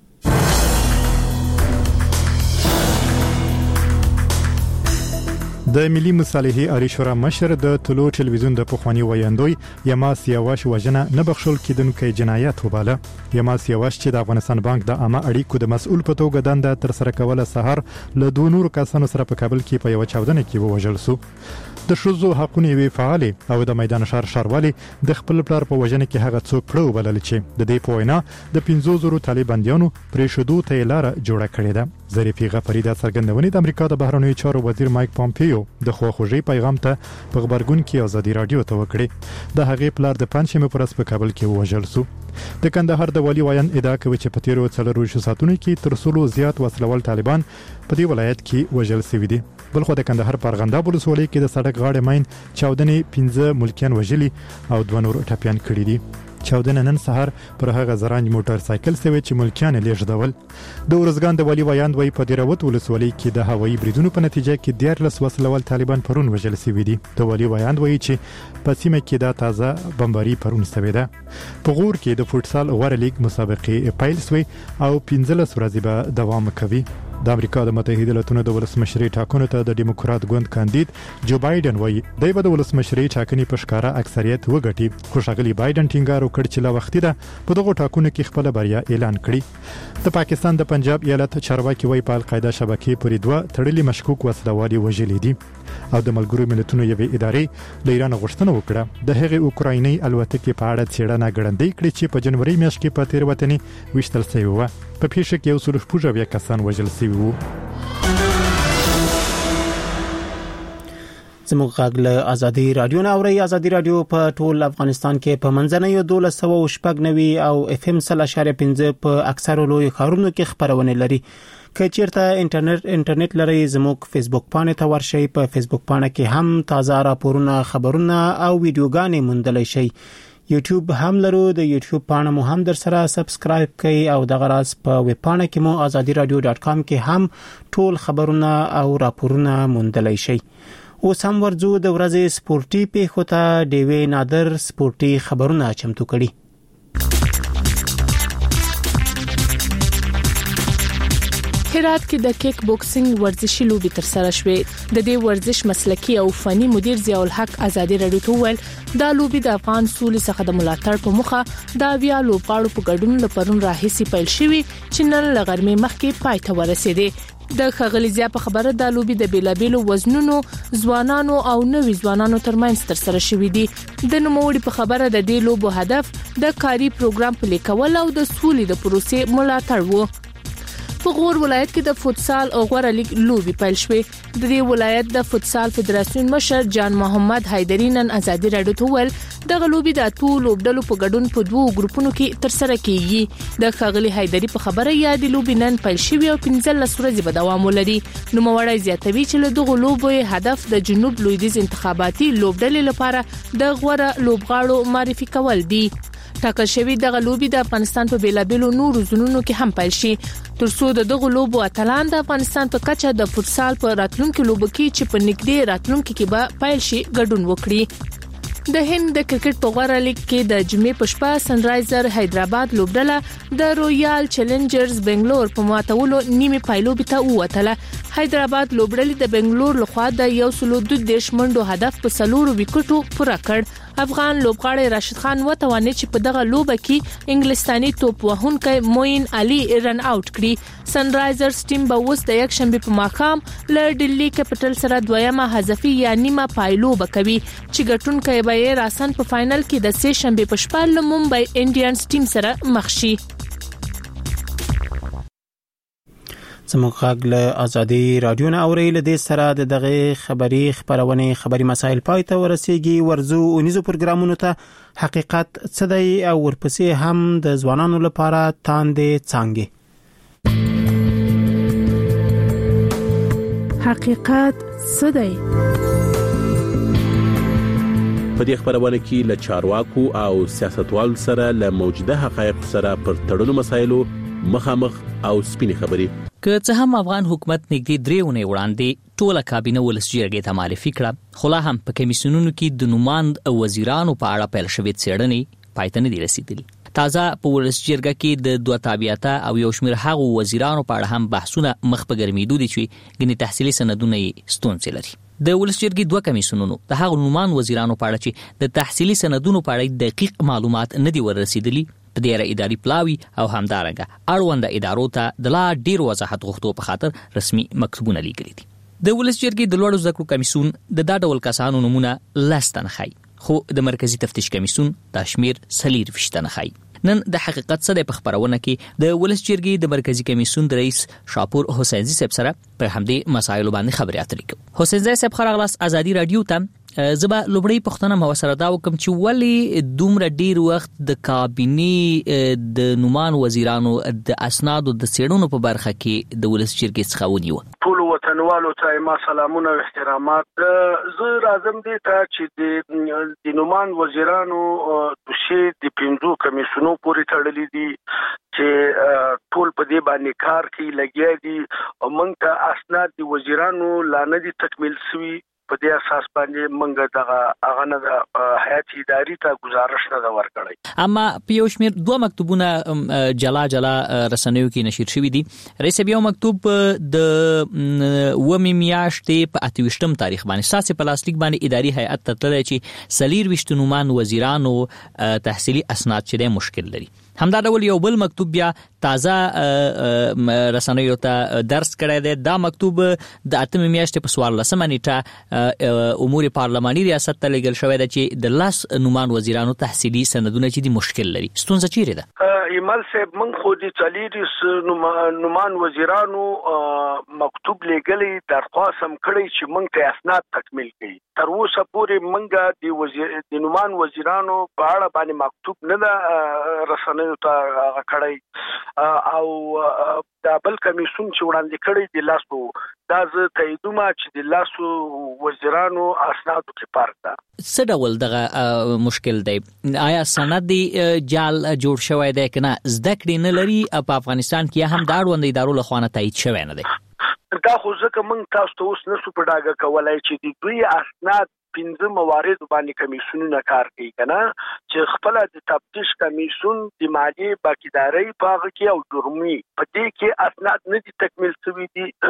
د ملي مصالحې اړیکو شورا مشر د طلوع ټلویزیون د پخوانی ویاندوی یماس یواش وژنه نه بخښل کېدونکې جنایت وباله. یماس یواش چې د افغانستان بانک د عامه اړیکو د مسؤل په توګه دنده تر سره کوله سحر له 2 نور کسانو سره په کابل کې په یو چاودنه کې ووژل شو. د شوزو حقونه وی فعال او د میدان شاروالي د خپل پلار په وژنه کې هغه څوک کړو بلل چې د دې په وینا د 500 طالبانیانو پرې شودو ته لار جوړه کړې ده. ظریفي غفری د څرګندونې د امریکا د بهرنیو چارو وزیر مایک پامپیو د خواخوږي پیغام ته په خبرګون کې ازادي رادیو ته وکړي. د هغې پلار د پنځمه پرس په کابل کې وژل شو. د کندهار د والی وایان ادعا کوي چې په تیرو 4 ساعتونو کې تر څلو زیات وسلوال طالبان په دې ولایت کې وژل شوي دي. بلخو د کندهار پارغنده ولسوالۍ کې د سړک غاړې ماین چاودنې 15 ملکیان وژلي او 2 نور ټپيان کړي دي. چاودنه نن سحر پر هغه زرانج موټر سایکل سوي چې ملکیان لیږدول. د ورزګان د والی وایان وای په دیروت ولسوالۍ کې د هوایي بریدونو په نتیجه کې 14 وسلوال طالبان پرون وژل شوي دي. د والی وایان وای چې په سیمه کې د تازه بمباري پرون شوې ده. په غور کې د فوتسال غوړ لیګ مسابقې پیل شوې او 15 ورځې به دوام کوي. د امریکا د متحده ایالاتونو د ولسمشرۍ ټاکنو ته د ډیموکرات ګوند کاندید جو بایدن وایي دی به د ولسمشرۍ ټاکنې په ښکارا اکثریت وګټي. خو ښاغلي بایدن ټینګار وکړ چې لا وختي ده په دغه ټاکنو کې خپل بریا اعلان کړي. د پاکستان د پنجاب ایالت چارواکي وایي په القاعده شبکې پورې 2 تړلي مشکوک وسلوالي وژلي دي. او د ملګرو ملتونو یوې ادارې له ایران غوښتنه وکړه د هغې اوکرایني الوتکې په اړه څېړنه ګړندۍ کړي چې په جنوري میاشت کې په تیروتنې وشتل شوی و. په پیښه کې یو څلور شپږ کسان وژل شوي وو. زموږ غږ له ازادي رادیو نه اوري. ازادي رادیو په ټول افغانستان کې په منځنۍ 1290 او اف ام 0.5 په اکثرو لوی ښارونو کې خبرونه لري. که چیرته انټرنیټ لري زموږ فیسبوک پاڼه ته ورشئ. په فیسبوک پاڼه کې هم تازه راپورونه، خبرونه او ویډیوګانې موندلای شئ. یوټیوب هم لرو، د یوټیوب پاڼه مو هم در سره سبسکرایب کړئ او دغه راز په ویب پاڼه کې مو azadiradio.com کې هم ټول خبرونه او راپورونه موندلای شئ. اوس هم ورځو د ورځې سپورتي پیښو ته ډیوی نادر سپورتي خبرونه چمتو کړي. هرات کې د کیک بوکسینګ ورزشي لوبي تر سره شوې. د دې ورزش مسلکي او فني مدیر ضیاء الحق ازادي رادیو ته ویل دا لوبي د افغان سولې څخه د ملاتړ په مخه دا بیا لوبغاړو په ګډون لپاره راهیسي پیل شوی چې نن لغرمې مخکې پای ته ورسېده. د خغلی ضیاء په خبره د لوبي د بیلابیلو وزنونو ځوانانو او نوي ځوانانو ترمنځ تر سره شوې دي. د نوموړي په خبره د دې لوبو هدف د کاري پروګرام پلي کول او د سولې د پروسې ملاتړ وو. په غور ولایت کې د فوتسال او غوړ لیګ لوبي پیل شوې. د دې ولایت د فوتسال فدراسیون مشر جان محمد حیدری نن ازادي رادیو ته ویل د لوبي د ټول لوبډلو په ګډون په 2 ګروپونو کې تر سره کیږي. د خغلی حیدری په خبره یاد لوبي نن پیل شوې او 15 ورځې به دوام ولري. نو موړی زیاتوي چې له دغه لوبو هدف د جنوب لویدیز انتخاباتي لوبډلې لپاره د غوړ لوبغاړو معرفي کول دي. ټاکل شوی دغه لوبي د افغانستان په بیلابیلو نورو زونونو کې هم پیل شي ترڅو د دغه لوبو اتلان د افغانستان په کچه د فوتسال په راتلونکو لوبو کې چې په نږدې راتلونکو کې به پیل شي ګډون وکړي. د هند د کرکټ په غوړ لیګ کې د جمعې په شپه سنرایزر حیدرآباد لوبډله د رویال چیلنجرز بنگلور په ماتولو نیمه پایلوبي ته ووتله. حیدرآباد لوبډلې د بنگلور لخوا د 112 منډو هدف په 4 وکټو پوره کړ. افغان لوبغاړی راشد خان وتوانې چې په دغه لوبه کې انګلستاني توپ وهونکی موین علي رن آوټ کړي. سن رایزرز ټیم به اوس د یک شنبه په ماښام له ډیلی کیپټل سره دویمه حذفي یا نیمه پایلوبه کوي چې ګټونکي به یې راسن په فائنل کې د سه شنبه په شپه له ممبئی انډینز ټیم سره مخ شي. زموږ غږ له ازادي رادیو نه اوري له دې سره د دغه خبري مسایل پای ته ورسیږي. ورزو اونیزو پروګرامونو ته حقیقت څه دی او ورپسې هم د ځوانانو لپاره تاندې څنګه. حقیقت څه دی؟ په دې خبرونه کې له چارواکو او سیاستوالو سره له موجوده حقایق سره پر تړلو مسایلو مخامخ او سپینې خبرې. که څه هم افغان حکومت نږدې 3 ونې وړاندې ټوله کابینه ولس جرګې ته معرفي کړه، خو لا هم په کمیسیونونو کې د نوماند وزیرانو په اړه پیل شوې څېړنې پای ته نه دي رسیدلي. تازه په ولس جرګه کې د 2 تابعیته او یو شمېر هغو وزیرانو په اړه هم بحثونه مخ په ګرمېدو دي چې ګنې تحصیلي سندونه یې ستونزې لري. د ولس جرګې 2 کمیسیونونو د هغو نومان وزیرانو په اړه چې د تحصیلي سندونو په اړه دقیق معلومات نه دي ورسېدلي په دې اړه اداري پلاوي او همدارنګه اړوند ادارو ته د لا ډیر وضاحت غوښتو په خاطر رسمي مکتوبونه لیکلي دي. د ولس جرګې د لوړو زده کړو کمیسیون د دا ډول کسانو نمونه لستن خای، خو د مرکزی تفتیش کمیسیون د شمیر 24 خای. نن د حقیقت سره په خبرونه کې د ولس جرګې د مرکزی کمیسیون د رئیس شاپور حسینزي صاحب سره په همدې مسایلو باندې خبرې اترې کوي. حسینزي صاحب خراغلاس ازادي رادیو ته زبا لوبړی پښتنه مو سره دا وکم چې ولی دومره ډیر وخت د کابینې د نومان وزیرانو د اسنادو د سیړونو په برخه کې د ولس جرګې څخه ونیو. ټول وطنوالو ته ما سلامونه او احترامات. زه راځم دې ته چې د نومان وزیرانو د شی د 5 کمیسیونو پورې تړلې دي چې ټول په دې باندې کار کوي لګیا دي او موږ ته اسناد د وزیرانو لانه دي تکمیل شوي. په دې اساس باندې موږ دغه اغه نه حیات اداري ته گزارش نه ورکړی. اما په یو شمېر 2 مکتوبونه جلا رسنیو کې نشر شوي دي. رئیس بیا مکتوب د ومې میاشتې په 28م تاریخ باندې ساسي پلاستیک باندې اداري هیئت ته تللی چې 24 نومان وزیرانو تحصیلي اسناد چې مشکل لري. همدا ډول یو بل مکتوب بیا تازه رسنیو ته درس کړی دی. دا مکتوب د 8 میاشتې په 14 نیټه امور پارلماني ریاست ته لېږل شوی دی چې د 10 نومان وزیرانو تحصیلي سندونه چې دي مشکل لري. ستونزه چیرې ده؟ ایمل صاحب موږ خو د 40 نومان وزیرانو مکتوب لېږلی درخواست هم کړی چې موږ ته اسناد تکمیل کړي. تر اوسه پورې موږ د نومان وزیرانو په اړه باندې مکتوب نه ده رسنیو ته کړی او دا بل کمیسیون چې وړاندې کړی د لاسو دا زه تاییدوم چې د لاسو وزیرانو اسنادو کې فرق ده. څه ډول دغه مشکل دی؟ آیا سند جال جوړ شوی دی کنه زده کړې نه لري په افغانستان کې هم دا اړوند ادارو له خوا نه تایید شوی نه دی؟ دا خو ځکه موږ تاسو ته اوس نسو په ډاګه کولای چې د دوی اسناد 15 موارد باندې کمیسیونونه کار کوي کنه چې خپل د تفتیش کمیسیون د مالی باکیداري په هغه کې او جرمي په دې کې اسناد نه دي تکمیل شوي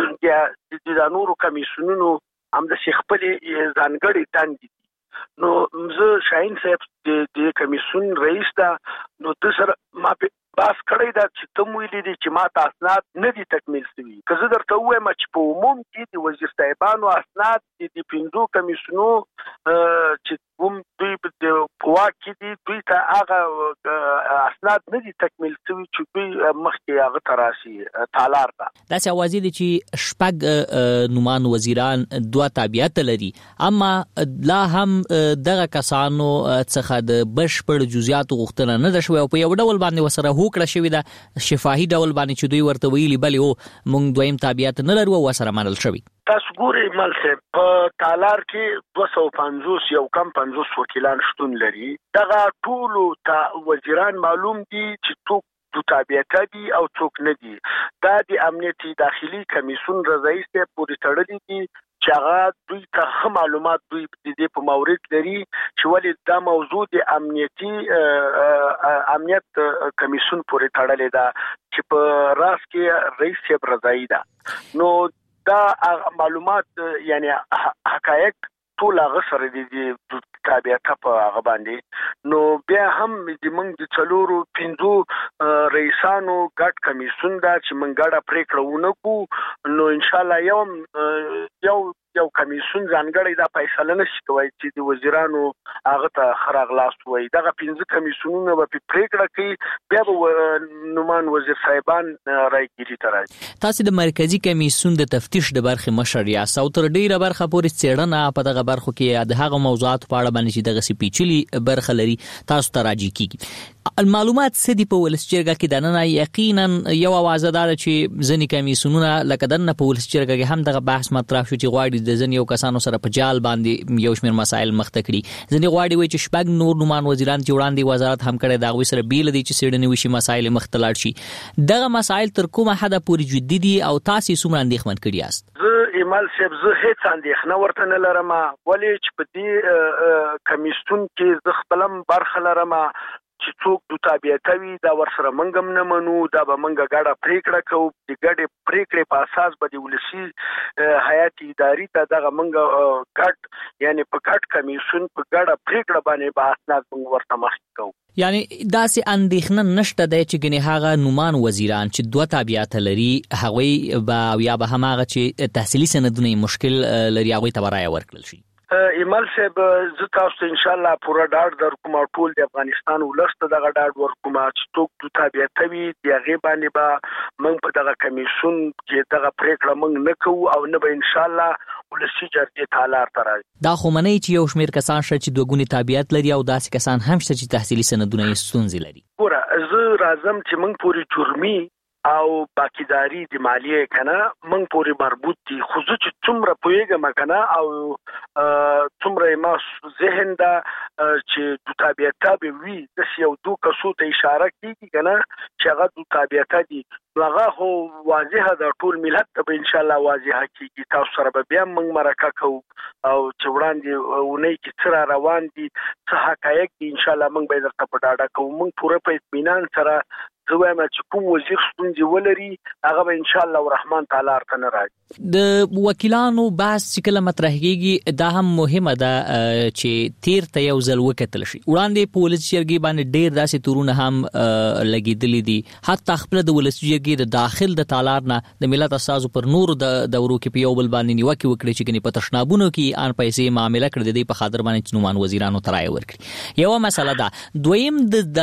دي د نورو کمیسیونونو هم د خپل ځانګړي تاندي. نو زه شاهین صاحب د کمیسیون رئیس دا نو تاسو ما په باس کړی دا چې تم ویلي دي چې ما ته اسناد نه دي تکمیل شوي. که زه درته ووایم چې په عموم کې د وزیر صاحبانو اسناد د 5 کمیسیونو چې کوم دوی په واک کې دي دوی ته هغه اسناد نه دي تکمیل شوي چې دوی مخکې هغه ته راشي تالار ته. داسې اوازې دي چې شپږ نومان وزیران 2 تابعیت لري، اما لا هم دغه کسانو څخه د بشپړ جزئیات غوښتنه نه ده شوې او په یو ډول باندې وسره هوکړه شوې ده شفاهي ډول باندې چې دوی ورته ویلي بلې او موږ دویم تابعیت نه لرو او وسره منل شوي. تاسو ګورئ مل صاحب په تالار کې 250 یو کم 50 وکیلان شتون لري. دغه ټولو ته وزیران معلوم دي چې څوک دو تابعیت دي او څوک نه دي. دا د امنیتي داخلي کمیسیون رئیس ته پورې تړلي دي چې هغه دوی ته معلومات دوی د دې په مورید لري چې ولې دا موضوع د امنیت کمیسیون پورې تړلې ده چې په راس کې رئیس صاحب رضایي ده. نو دا معلومات یعنی حقایق ټول هغه سره د تابعیت په هغه باندې. نو بیا هم د موږ د څلورو پنځو رئیسانو ګډ کمیسیون دا چې موږ ګډه پریکړه ونکړو، نو ان شاء الله یو کمیسیون ځانګړی دا فیصله نشي کوي چې د وزیرانو هغه ته خراغلاس وي. دغه 15 کمیسیونونه به پریکړه کوي، بیا به نومان وزیر صاحبان رايګيري ترای. تاسو د مرکزی کمیسیون د تفتیش د برخه مشر یا او تر ډیره برخه پورې څېړنه په دغه برخو کې د هغه موضوعات په اړه باندې چې دغه سپیچلی برخه لري تاسو ته راځي کیږي. المعلومات سدي په ولسچرګه کې د نن یقینا یو اوازه ده چې ځنی کمیسیونونه لکه دنه په ولسچرګه کې هم دغه بحث مطرح شو چې غواړي د ځنی یو کسانو سره په جال باندې یو شمېر مسایل مخته کړي. ځنی غواړي وي چې شپږ نور نومان وزیران چې وړاندې وزارت هم کړي دا غوي سره بیل دي چې سړنی وشي مسایل مخته لاړ شي. دغه مسایل تر کومه حد پورې جدي دي او تاسو څومره اندېښمن کړي یاست؟ ایمال صاحب زه هیڅ اندېښنه ورته نه لرم، ولې چې په دې کمیسیون کې زه خپلم برخه لرم چې څوک د تابعیتوي دا ورسره منګم نه منو، دا به منګه ګډه پریکړه کوو. د ګډې پریکړې په اساس به د ولسی هیئت اداري ته دغه منګه ګډ یعنی په ګډ کمیسیون په ګډه پریکړه باندې به اسناد موږ ورته مخکې کوو. یعنی داسې اندېښنه نشته دی چې ګنې هغه نومان وزیران چې دوه تابعیت لري هغوی به یا به هم هغه چې تحصیلي سندونه مشکل لري هغوی ته به رایه ورکړل شي؟ ایمال صاحب زه تاسو ته ان شاء الله پوره ډاډ درکوم، ټول د افغانستان ولست دغه ډاډ ورکوم چې څوک د تابعیتوي د هغه باندې به موږ په دغه کمیسیون کې دغه پریکړه موږ نه کوو او نه به ان شاء الله ولسی جرګې ته لار ترای. دا خو منی چې یو شمېر کسان شته چې دوه ګونی تابعیت لري او داسې کسان هم شته چې تحصیلي سندونه یې ستونزې لري. ګوره زه راځم چې موږ پوری جرمي او باکیداری د مالیه کنه موږ پوری مربوط دي، خو زه چې څومره پوهیږم کنه او څومره ما ذهن دا چې د تابعیت به وي د یو دوه کسو ته اشاره کیږي کنه چې هغه د تابعیت دي، هغه هو واضحه د ټول ملت ته ان شاء الله واضحه کیږي. تاسو سره به بیا موږ مرکه کوو او چې وړاندې ونی کې څه روان دي څه حقایق دي ان شاء الله موږ به درته په ډاډه کوو. موږ پوره په اطمینان سره زه وایم چې کوم وزیر ستونزې ولري هغه به ان شاء الله الرحمن تعالی ارته نه راځي. د وکیلانو بحث چې کله مطرح کیږي دا هم مهمه ده چې تیر ته یو ځل وکتل شي. وړاندې په ولسی جرګې باندې ډېر داسې تورونه هم لګیدلې دي، حتی خپل د ولسی جرګې د داخل د تالار نه د ملت اساسو پر نور د دورو کې په یو بل باندې نیوکه وکړي چې کني په تشنابونو کې ان پیسې معاملې کړې دي په خاطر باندې چې نومان وزیرانو ترای ورکړي. یو مسله ده. دویم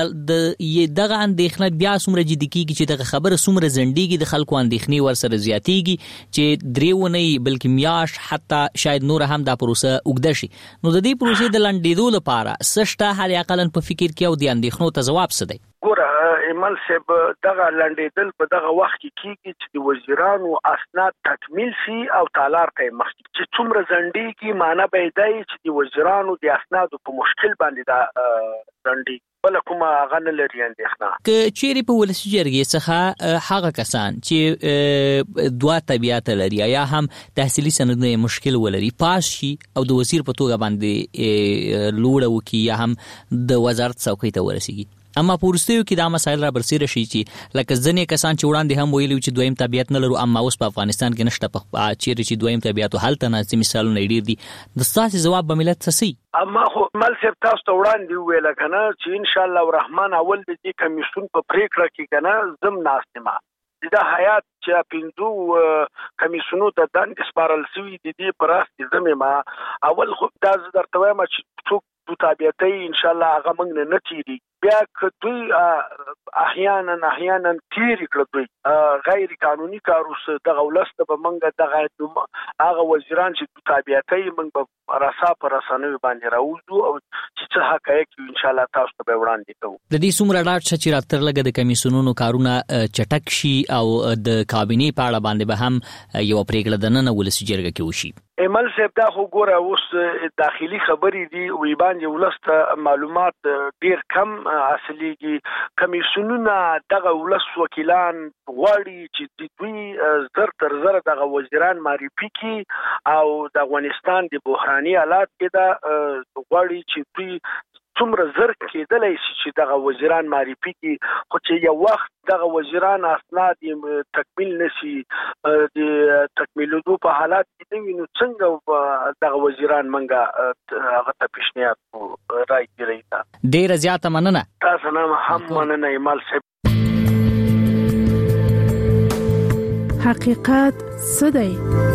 د دغه اندېښنه بیا څومره جدي کیږي چې دغه خبره څومره زندګي د خلکو اندېښنې ورسره زیاتېږي چې دریونه بلکې میاش حتی شاید نور هم دا پروسه اوږده شي. نو د دې پروسې د لنډېدو لپاره سشته هر اقلن په فکر کې او د اندېښنو ته جواب څه دی؟ ګوره ایمل صاحب دغه لنډېدل په دغه وخت کې کیږي چې د وزیرانو اسناد تکمیل شي او تالار ته مخکې چې څومره زندګي معنی به دی چې د وزیرانو د اسنادو په مشکل باندې دا زندګي بل کومه غن لري اندېښنه. که چیرې په ولسی جرګې څخه هغه کسان چې دوه تابعیت لري یا هم تحصیلي سندونه مشکل ولري پاس شي او د وزیر په توګه باندې لوړه وکي یا هم د وزارت څوکۍ ته ورسیږي، اما پورستیو کې دا مسایل را برسېره شي چې لکه ځنې کسان چې وړاندې هم ویلي چې دویم تابعیت نه لرو اما اوس په افغانستان کې نشته، په چیرې چې دویم تابعیت هلته نه چې مثالونه ډېر دي. د ستاسو ځواب به ملت څه سي؟ اما خو مل صاحب تاسو ته وړاندې ویل کنه چې ان شاء الله الرحمن اول د دې کمیسیون په پریکړه کې کنه زم ناستمه دا حیات چې پینځو کمیسیونو ته دند سپارل سوي د دې پراست زمې ما اول خو دا درته وایم چې څوک د تابعیتي ان شاء الله هغه موږ نه چیري بیا کدوې احیانا تیری کړو غیر قانوني کاروس دغه ولست به موږ دغه هغه وزیران چې د تابعیتي موږ به راسا پر رسنوي باندې راوځو او چې حقایق ان شاء الله تاسو ته وړاندې کوو. د دې څومره ډاټ چې راتر لګه د کمیسیونونو کارونه چټک شي او د کابینې په اړه باندې به هم یو پریکړه د نن ولسی جرګه کې وشي. ایمل صاحب دا خو ګوره اوس داخلي خبرې دي وی باندې ولست معلومات ډیر کم اصليږي. کمیسیونونه دغه ولس وکیلان غواړي چې د دوی زر تر زر دغه وزیران معرفي کی او د افغانستان د بحراني حالات کې دا غواړي چې دوی څومره زر کېدلای شي چې دغه وزیران معرفي کی، خو چې یو وخت دغه وزیران اسناد تکمیل نشي د تکمیلېدو په حالات کې دی، نو څنګه دغه وزیران منګه هغه ته پیشنهاد کو راي کوي. ډېر زیاته مننه. تاسو نه هم مننه ایمال صاحب. حقیقت څه دی؟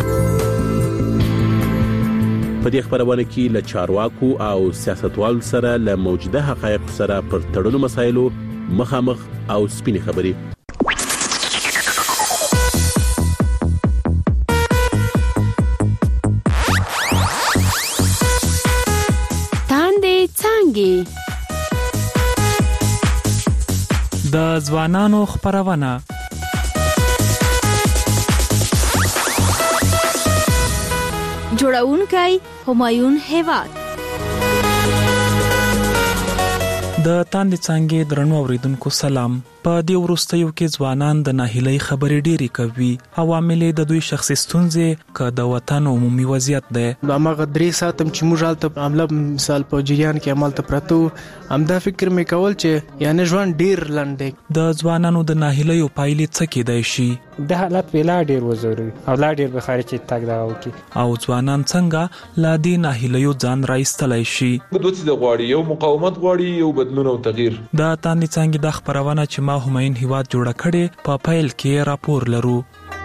په دې خبرونه کې له چارواکو او سیاستوالو سره له موجوده حقایقو سره پر تړلو مسایلو مخامخ او سپینې خبرې. تاندې څنګه د ځوانانو خبرونه جوړونکی همایون هیواد. د تاندې څنګه درنو اوریدونکو سلام. په دې وروستیو کې ځوانان د ناهیلۍ خبرې ډېری کوي. عوامل د دوی شخصي ستونزې که د وطن عمومي وضعیت دی. هغه 3 ساعت چې موږ حالت عمله مثال په جریان کې عمل ته پراتو همدا فکر مې کول چې یعنی ژوند ډېر لنډ دی. د ځوانانو د ناهیلۍ پایلې څه کېدای شي؟ د حالت ویلا ډېر وزوري او لا ډېر بخاري چې تاګ دا وکي او ځوانان څنګه لا دې ناهیلیو ځان راایستلای شي. دوی د غواړي یو مقاومت غواړي یو بدلون او تغییر. د تاندې څنګه د خبرونه چې ما همایون هیواد جوړه کړې په فایل کې راپور لرو.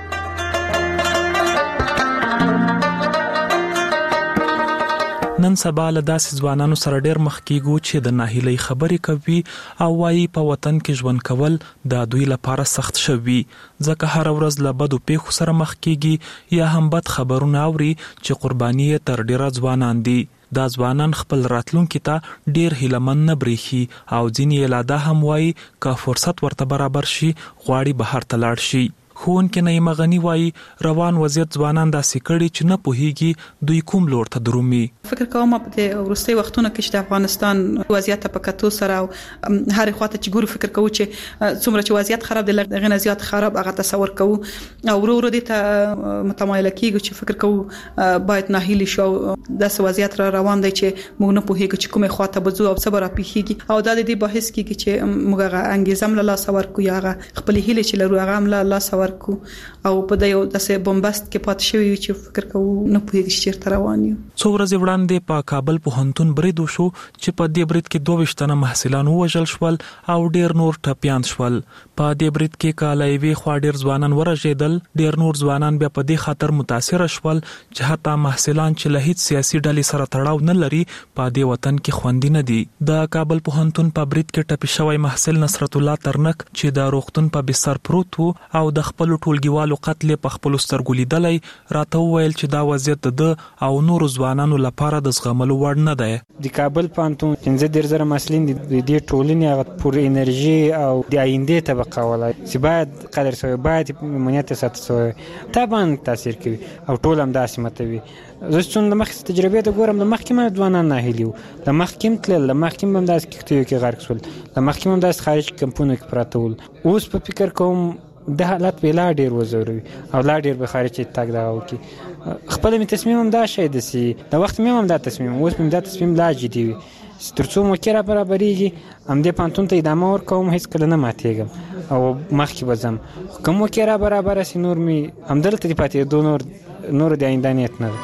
نن سبا له داسې ځوانانو سره ډېر مخ کېږو چې د ناهیلۍ خبرې کوي او وايي په وطن کې ژوند کول د دوی لپاره سخت شوي ځکه هر ورځ له بدو پیښو سره مخ کېږي یا هم بد خبرونه اوري چې قرباني یې تر ډېره ځوانان دي. دا ځوانان خپل راتلونکي ته ډېر هیلهمن نه بریښي او ځینې یې لا دا هم وایي که فرصت ورته برابر شي غواړي بهر ته لاړ شي. ښوونکی نعیم غني وایي روان وضعیت ځوانان داسې کړي چې نه پوهیږي دوی کوم لور ته درومي. فکر کوم په دې وروستي وختونو کې چې د افغانستان وضعیت په کتو سره هر خواته چې ګورو فکر کوو چې څومره چې وضعیت خراب دی لږ نه زیات خراب هغه تصور کوو او ورو دې ته متمایل کیږو چې فکر کوو باید ناهیلي شو د وضعیت را روان دی چې موږ نه پوهیږو چې کومه خواته بزو او صبر پیخیږي او د دې بحث کې چې موږ هغه انګیزم له لاس ورکو یا خپل هیله چې لرو هغه له لاس ورکو او په دې یو داسې بمبست کې پات شوی چې فکر کوو نه پوهیږي چې چیرته روان یو. څو ورځې وړاندې په کابل پوهنتون برید وشو چې په دې برید کې 22 تنه محصلان وژل شول او ډېر نور ټپيان شول. په دې برید کې کالایوي خوا ډېر ځوانان ورژېدل. ډېر نور ځوانان بیا په دې خاطر متاثر شول چې حتی محصلان چې له هیڅ سیاسي ډلې سره تړاو نه لري په دې وطن کې خوندي نه دي. د کابل پوهنتون په برید کې ټپي شوی محصل نصرت الله ترنک چې د روغتون په بستر پروت وو او د خپل ټولګیوالو قتل په خپل سترګو لیدلی راته وویل چې دا وضعیت د او نور ځوانانو لپاره د زغملو وړ نه دی. د کابل پوهنتون 15,000 محصلین د دې ټولنې هغه پور انرژي او د آینده طبقه ولای چې باید قدر سوی باید امنیت ساتل سوی طبعا تاثیر کوي او ټول هم داسې متوي. زه څون د مخکې تجربه ته ګورم د مخکې ځوانان ناهیلیو د مخکې تل د مخکې هم داسې کېږي کې غرق شول د مخکې هم داسې خارج کمپونو کې پراته ول. اوس په فکر کوم د حالت ویلا ډیر وزوري او لا ډیر بخاري چې تاګ دا وکي خپل می تصمیم هم دا شي د سي د وخت مې هم دا تصمیم اوس مې دا تصمیم لا جدي وي ترڅو مو کې را برابرېږي هم د پانتون ته ادامه ورکوم هیڅ کله نه ماتېږم او مخکې وزم کوم کې را برابر سي نور می هم دلته دی پاتې نور د ایندانیت نه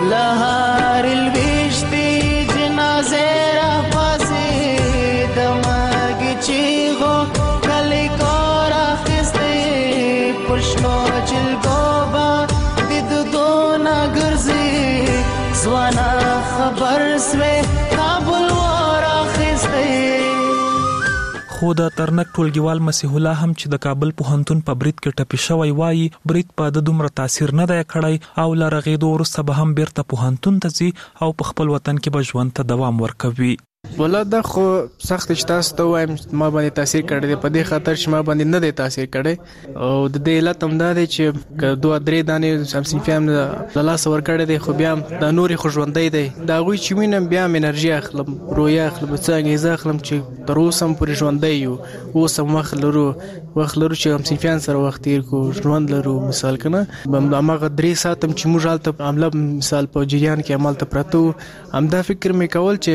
لهار البشتي جنازه را پاسې د مرګ چیغو کلی کور اخیسته پښنو جلګوبا د دونه ګرځي زوانا خبر سوې کابل ور اخیسته. خو د ترنک ټولګیوال مسیح الله هم چې د کابل پوهنتون په برید کې ټپي شوی وایي برید په د دومره تاثیر نه دی کړی او لرغېدو وروسته به هم بیرته پوهنتون ته ځي او په خپل وطن کې به ژوند ته دوام ورکوي. ولا دا خو سخت چې تاسو ته وایم ما باندې تاثیر کړی دی په دې خاطر چې ما باندې نه دی تاثیر کړی او د دې علت هم دا دی چې که 2-3 دانې سمسي فهم له لاس ور کړی دی خو بیا دا نورې خو ژوندی دی دا غوي چې وینم بیا م انرژي اخلم رویا اخلم څنګه زه اخلم چې تر اوسه هم پورې ژوندی یو اوس هم وخت لرو چې سمسي فهم سره وخت تیر کو ژوند لرو مثال کنه هغه 3 ساعت چې موږ حالت عمله مثال په جریان کې عمل ته پراتو هم دا فکر مې کول چې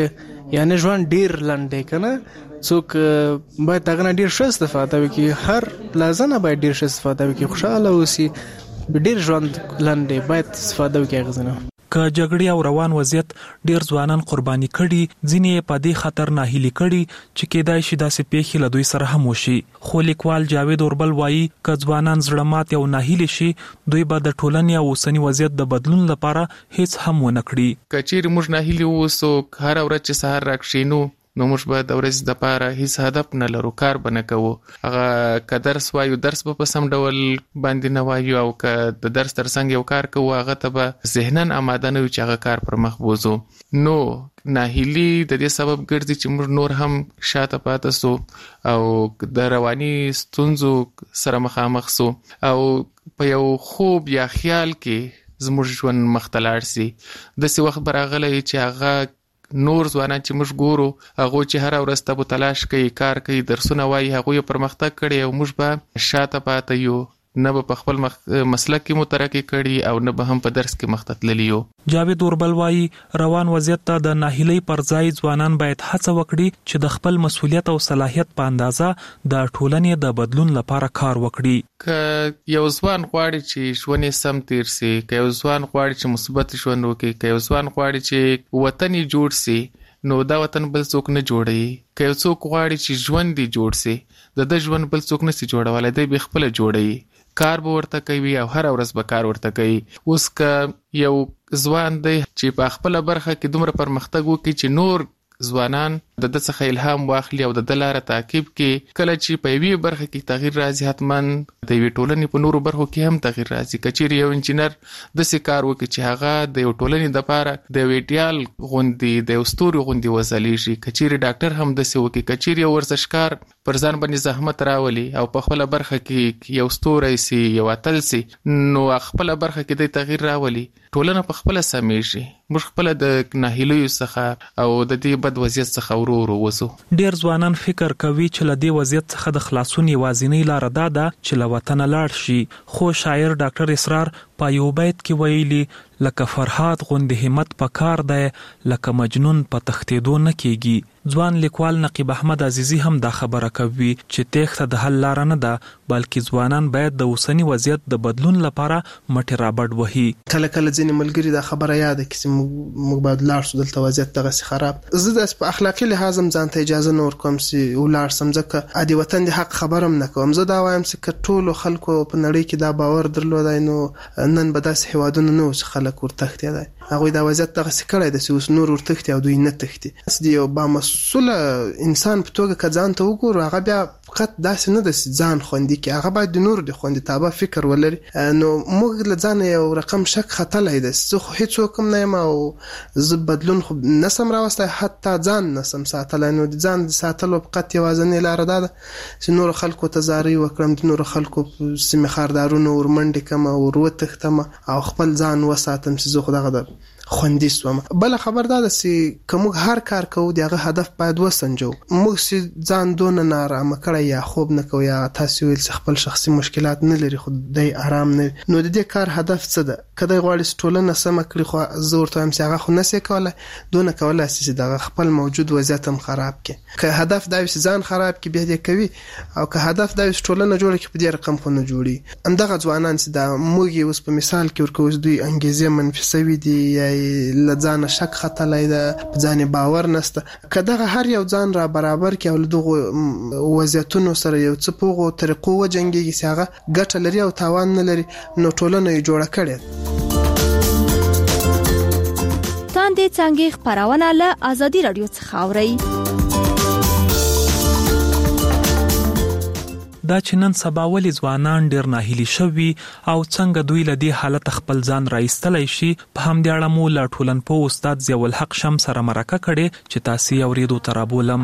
یعنی ژوند ډیر لنډ دی کنه څوک باید دغه ډیر ښه استفاده وکړي هر لازمه باید ډیر ښه استفاده وکړي خوشاله اوسي ډیر ژوند لنډ دی باید استفاده وکړي غزنه که جګړې او روان وضعیت ډیر ځوانان قرباني کړي ځینې په دې خطر ناهیلي کړي چې کېدای شي داسې پیښې له دوی سره هم وشي خو لیکوال جاوید اوربل وایي که ځوانان زړه مات او ناهیلي شي دوی به د ټولنې او اوسني وضعیت د بدلون لپاره هیڅ هم ونه کړي که چیرې موږ ناهیلي اوسو هر ورځ چې سهار راکښینو نو موږ به د ورځې دپاره هیڅ هدف نه لرو کار به نه کوو هغه که درس وایو درس به په سم ډول باندې نه وایو او که د درس تر څنګ یو کار کوو هغه ته به ذهناً آماده نه وي چې هغه کار پر مخ بوځو نو ناهیلي د دې سبب ګرځي چې موږ نور هم شاته پاتې سو او د رواني ستونزو سره مخامخ سو او په یو خوب یا خیال کې زموږ ژوند مخ ته لاړ سي داسې وخت به راغلی چې هغه نور ځوانان چې موږ ګورو هغوی چې هره ورځ تبو تلاش کوي کار کوي درسونه وایي هغوی پرمختګ کړي او موږ به شاته پاتې یو نه به په خپل مسلک کې مترقي کړي او نه به هم په درس کې مخ ته تللي یو جاوید اوربل وایي روان وضعیت ته د ناهیلۍ پر ځای ځوانان باید هڅه وکړي چې د خپل مسؤلیت او صلاحیت په اندازه د ټولنې د بدلون لپاره کار وکړي که یو ځوان غواړي چې ژوند یې سم تیر سي که یو ځوان غواړي چې مثبت ژوند وکړي که یو ځوان غواړي چې وطن یې جوړ سي نو دا وطن بل څوک نه جوړوي که یو څوک غواړي چې ژوند یې جوړ سي د ژوند بل څوک نشي جوړولی دی به خپل جوړوي کار به ورته کوي او هر ورځ به کار ورته کوي اوس که یو ځوان دی چې په خپل برخه کې دومره پرمختګ وکړي چې نور ځوانان د ده څخه الهام واخلي او د ده لاره تعقیب کړي کله چې په یوې برخه کې تغییر راځي حتما د یوې ټولنې په نورو برخو کې هم تغییر راځي که چیرې یو انجینر داسې کار وکړي چې هغه د یو ټولنې دپاره د یو ایډیال غوندې د یو ستوري غوندې وځلیږي که چیرې ډاکټر هم داسې وکړي که چیرې یو ورزشکار پر ځان باندې زحمت راولي او په خپله برخه کې یو ستوری سي یو اتل سي نو خپله برخه کې د تغییر راولي ټولنه په خپله سمیږي موږ خپله د ناهیلیو څخه او د دې بد وضعیت څخه ورو ورو وځو ډیر ځوانان فکر کوي چې له دې وضعیت څخه د خلاصون یوازینۍ لاره دا ده چې له وطنه لاړ شي خو شاعر ډاکټر اسرار په یو بیت کې ویلي لکه فرهاد غوندې همت په کار دی لکه مجنون په تښتېدو نه کېږي ځوان لیکوال نقیب احمد عزیزی هم دا خبره کوي چې تېښته د حل لاره نه ده بلکې ځوانان باید د اوسني وضعیت د بدلون لپاره مټې رابډ وهي کله کله ځینې ملګري دا خبره یاده کړي چې موږ باید لاړ شو دلته وضعیت دغسې خراب زه داسې په اخلاقي لحاظ هم ځان ته اجازه نه ورکوم چې ولاړ شم ځکه ادي وطن د حق خبره هم نه کوم زه دا وایم چې که ټولو خلکو په نړۍ کې دا باور درلودی نو نن به داسې هیوادونه نه وو چې خلک ورتښتېدی هغوی دا وضعیت دغسې کړی ده چې اوس نور ورتښتي او دوی نه تښتي د یو بامسؤله انسان په توګه که ځان ته وګورو هغه بیا فقط داسې نه ده چې ځان خوندي کړي هغه باید د نورو د خوندیتابه فکر ولري نو موږ له ځانه یو رقم شک ختلی ده زه خو هېڅوک هم نه یم او زه بدلون خو نسم راوستی حتی ځان نسم ساتلی نو د ځان د ساتلو فقط یوازینۍ لاره دا ده چې نورو خلکو ته زارۍ وکړم د نورو خلکو په سیمې خاردارونو ورمنډې کړم او ور وتښتم او خپل ځان وساتم چې زه خو دغه خوندي سوم بل خبر دا ده چې که موږ هر کار کوو د هغه هدف باید وسنجو موږ چې ځان دونه نارامه کړی یا خوب نه کوو یا تاسې ویل چې خپل شخصي مشکلات نه لري خو دی آرام نه نو د دې کار هدف څه ده که دی غواړي چې ټولنه سمه کړي خو زه ورته وایم چې هغه خو نسي کولی دونه کولی سي چې دغه خپل موجود وضعیت هم خراب کړي که هدف دا وي چې ځان خراب کړي بیا دې کوي او که هدف دا وي چې ټولنه جوړه کړي په دې رقم خو نه جوړي همدغه ځوانان چې دا موږ یې اوس په مثال کې ورکوو چې دوی انګیزې منفي سوي دي یا له ځانه شک ختلی ده په ځان باور نسته که دغه هر یو ځان را برابر کړي او له دغو وضعیتونو سره یو څه په هغو طریقو وجنګېږي چې هغه ګټه لري او تاوان نه لري نو ټولنه یې جوړه کړې تاندې څانګې خپرونه له ازادي راډیو څخه اورئ دا چې نن سبا ولې ځوانان ډېر ناهیلي شوي او څنګه دوی له دې حالت خپل ځان راایستلی شي په همدې اړه مو له ټولنپوه استاد ضیاءالحق شمس سره مرکه کړې چې تاسې یې اورېدو ته رابولم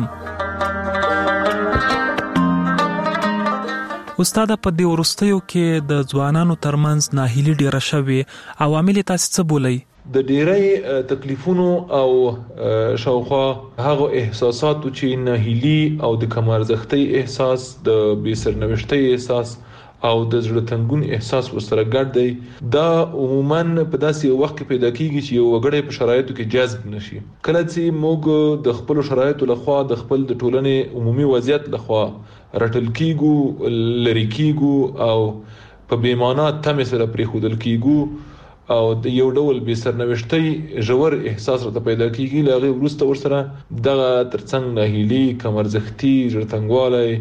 استاده په دې وروستیو کې د ځوانانو ترمنځ ناهیلي ډېره شوې عوامل یې تاسې څه بولئ د ډیری تکلیفونو او شاوخوا هغه احساساتو چې ناهیلي او د کم ارزښتۍ احساس د بې سرنوشتۍ احساس او د زړه تنګون احساس ورسره ګډ دی. دا عموما په داسې وخت کې پیدا کیږي چې یو وګړی په شرایطو کې جذب نشي. کله چې موږ د خپل شرایطو لخوا د خپل د ټولنې عمومي وضعیت لخوا رټل کیږو، لری کیږو او په بیمانه تمه سره پرې خودل کیږو او د یو ډول به سرنوشتي ژور احساس راته پیدا کیږي. لغه ورسته ورسره دغه ترڅنګ ناهیلي، کمرزختی، ژړتنګوالی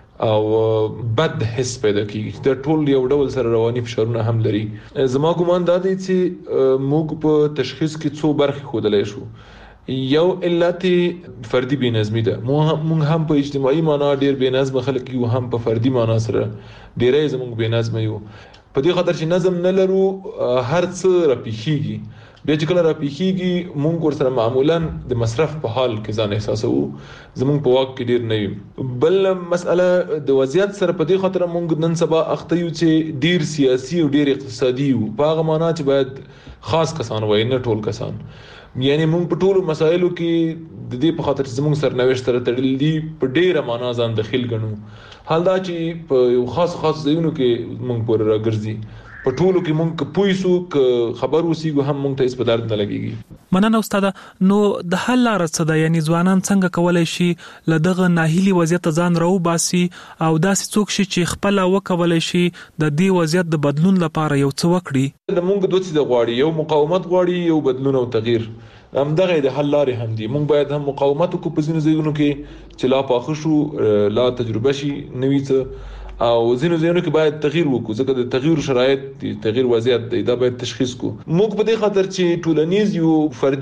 او بد حس پیدا کیږي. د ټول یو ډول سره رواني فشارونه هم لري. زما ګومان دا دی چې موږ په تشخیص کې څو برخې خودلای شو. یو علت فردي بېنظمي ده. موږ هم په اجتماعي معنا ډیر بېنظم خلک یو، هم په فردي معنا سره ډیرې زموږ بېنظم یو. په دې خاطر چې نظم نه لرو هر څه راپیخیږي. بیا چې کله راپیخیږي موږ ورسره معمولا د مصرف په حال کې ځان احساسو، زموږ په واک کې ډیر نه وي. بل مسأله د وضعیت سره په دې خاطر موږ نن سبا اخته یو چې ډیر سیاسي او ډیر اقتصادي وو. په هغه معنا چې باید خاص کسان وای، نه ټول کسان. یعنی موږ په ټولو مسایلو کې د دې په خاطر چې زموږ سرنوشت سره تړلي دي په ډیره معنا ځان دخیل ګڼو. حال دا چې په یو خاص ځایونو کې موږ پر راګرځي، په ټولو کې موږ پویسو ک خبر وسیګو هم موږ ته هیڅ په درد نه لګيږي. مننه استاد. نو د حل لار څه ده؟ یعنی ځوانان څنګه کولای شي لدغه ناهیلي وضعیت ځان راو باسي او داسې څوک شي چې خپل وکولای شي د دې وضعیت د بدلون لپاره یو څه وکړي؟ د موږ دوه څه غواړي، یو مقاومت غواړي، یو بدلون او تغییر. هم دغه د حل لارې هم دي. موږ باید هم مقاومت وکړو په ځینو ځایونو کې چې لا پاخه شو، لا تجربه شي نوي څه، او ځینو ځایونو کې باید تغییر وکړو ځکه د تغییر شرایط دي، تغییر وضعیت دی، دا باید تشخیص کو. موږ په دې خاطر چې ټولنیز یو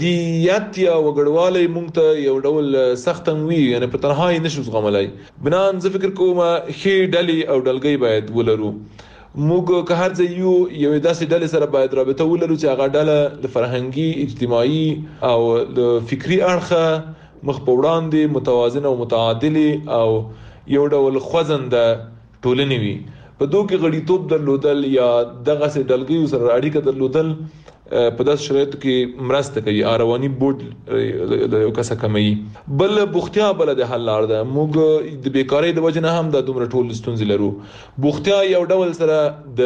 فردیت یا وګړوالي موږ ته یو ډول سخت وي، یعنی په تنهایی نشو زغملای. بنان زه فکر کوم خې ډلې او ډلګۍ باید ولرو. موږ که هر ځای یو داسې ډلې سره باید رابطه ولرو چې هغه ډله د فرهنګي، اجتماعي او د فکری اړخه مخ په وړاندې متوازنه او متعادله او یو ډول خوځنده ټولنې وي. په دوه کې غړیتوب درلودل یا دغه سه ډلګي سره اړیکه درلودل په داس شرایطو کې مرسته کوي. رواني بوج د یو کس کمي. بل بوختیا بل د حل لار ده. موږ د بیکاری د وجه نه هم د دومره ټول ستونزې لرو. بوختیا یو ډول سره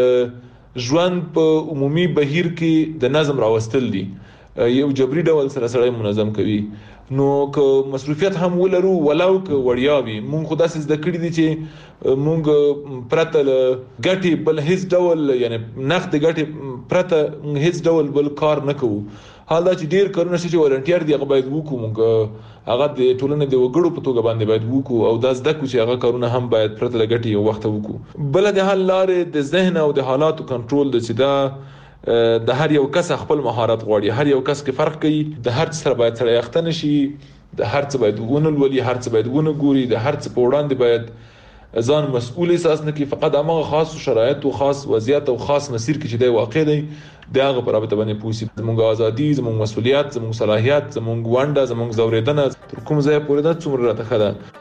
د ژوند په عمومي بهیر کې د نظم راوستل دي. یو جبري ډول سره سړی منظم کوي. نو که مصروفیت هم ولرو ولو که وړیاوي، مونږ خو داسې زده کړی دي چې مونږ پرته ګټي بل هیڅ ډول، یعنی نقد ګټي پرته هیڅ ډول بل کار نه کوو. حال دا چې ډیر کارونه چې ولنټیر دی هغه باید وکړو، مونږ هغه د ټولنې د وګړو په توګه باندې باید وکړو او دا زده کړو چې هغه کارونه هم باید پرته ګټي یو وخت وکړو. بل د حل لارې د ذهن او د حالاتو کنټرول د چې دا د هر یو کس خپل مهارت غواړي. هر یو کس کې فرق کوي. د هر څه سره باید سره یختن شي، د هر څه باید ونلولي، هر څه باید ونګوري، د هر څه په وړاندې باید ځان مسؤل احساس نه کوي. فقط هغه خاص شرایط او خاص وضعیت او خاص مسیر کې چې دی واقع دی د هغه پر رابطه باندې پوسی. زموږ ازادي، زموږ مسؤلیت، زموږ صلاحیت، زموږ ونده، زموږ زوریدنه تر کوم ځای پورې ده څومره راته خده.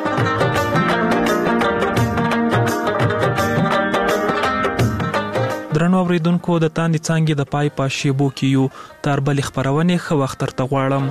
درنو اوریدونکو، د تاندې څنګه د پای په شیبو کې یو تر بل خبرونه خو وخت ترته غواړم.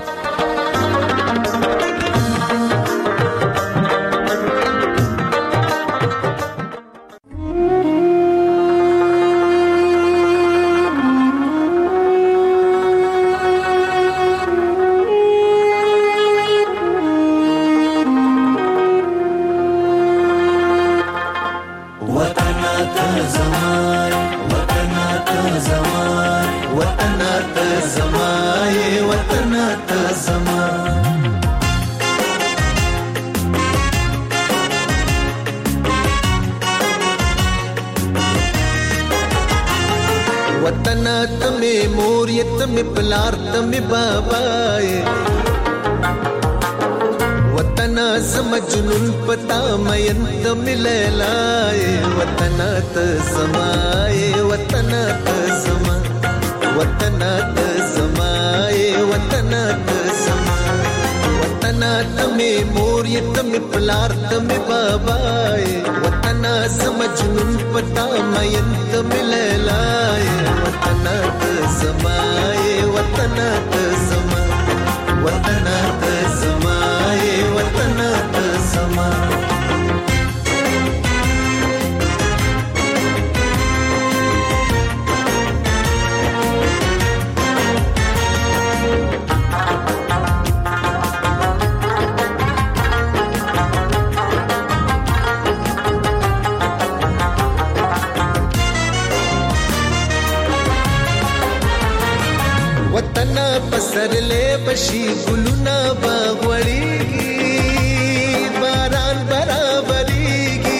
پسرلې بشي ګلونه باغوړيږي باران برابرېږي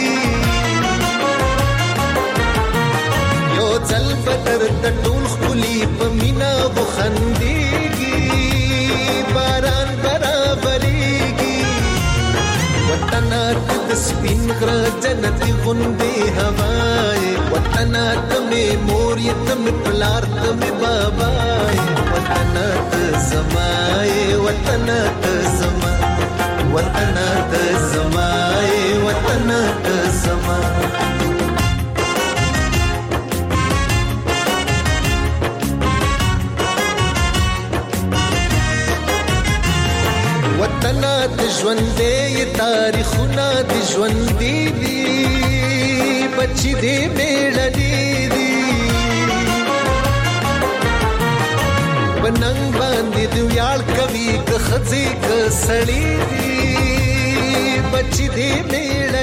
یو ځل بدر د ټول خولي په مینا وخندېږي باران برابرېږي وطن د سپین غر جنت غوندې هواي وطن ته مې مور یتم پلار ته مې بابا وطن ته زمای وطن ته زما وطن ته زمای وطن ته زما وطن د ژوندې تاریخونه د ژوندې دي بچي دې میړني دي بننګ باندې د ویاړ کوي که خځې که سړي دي بچي دې میړني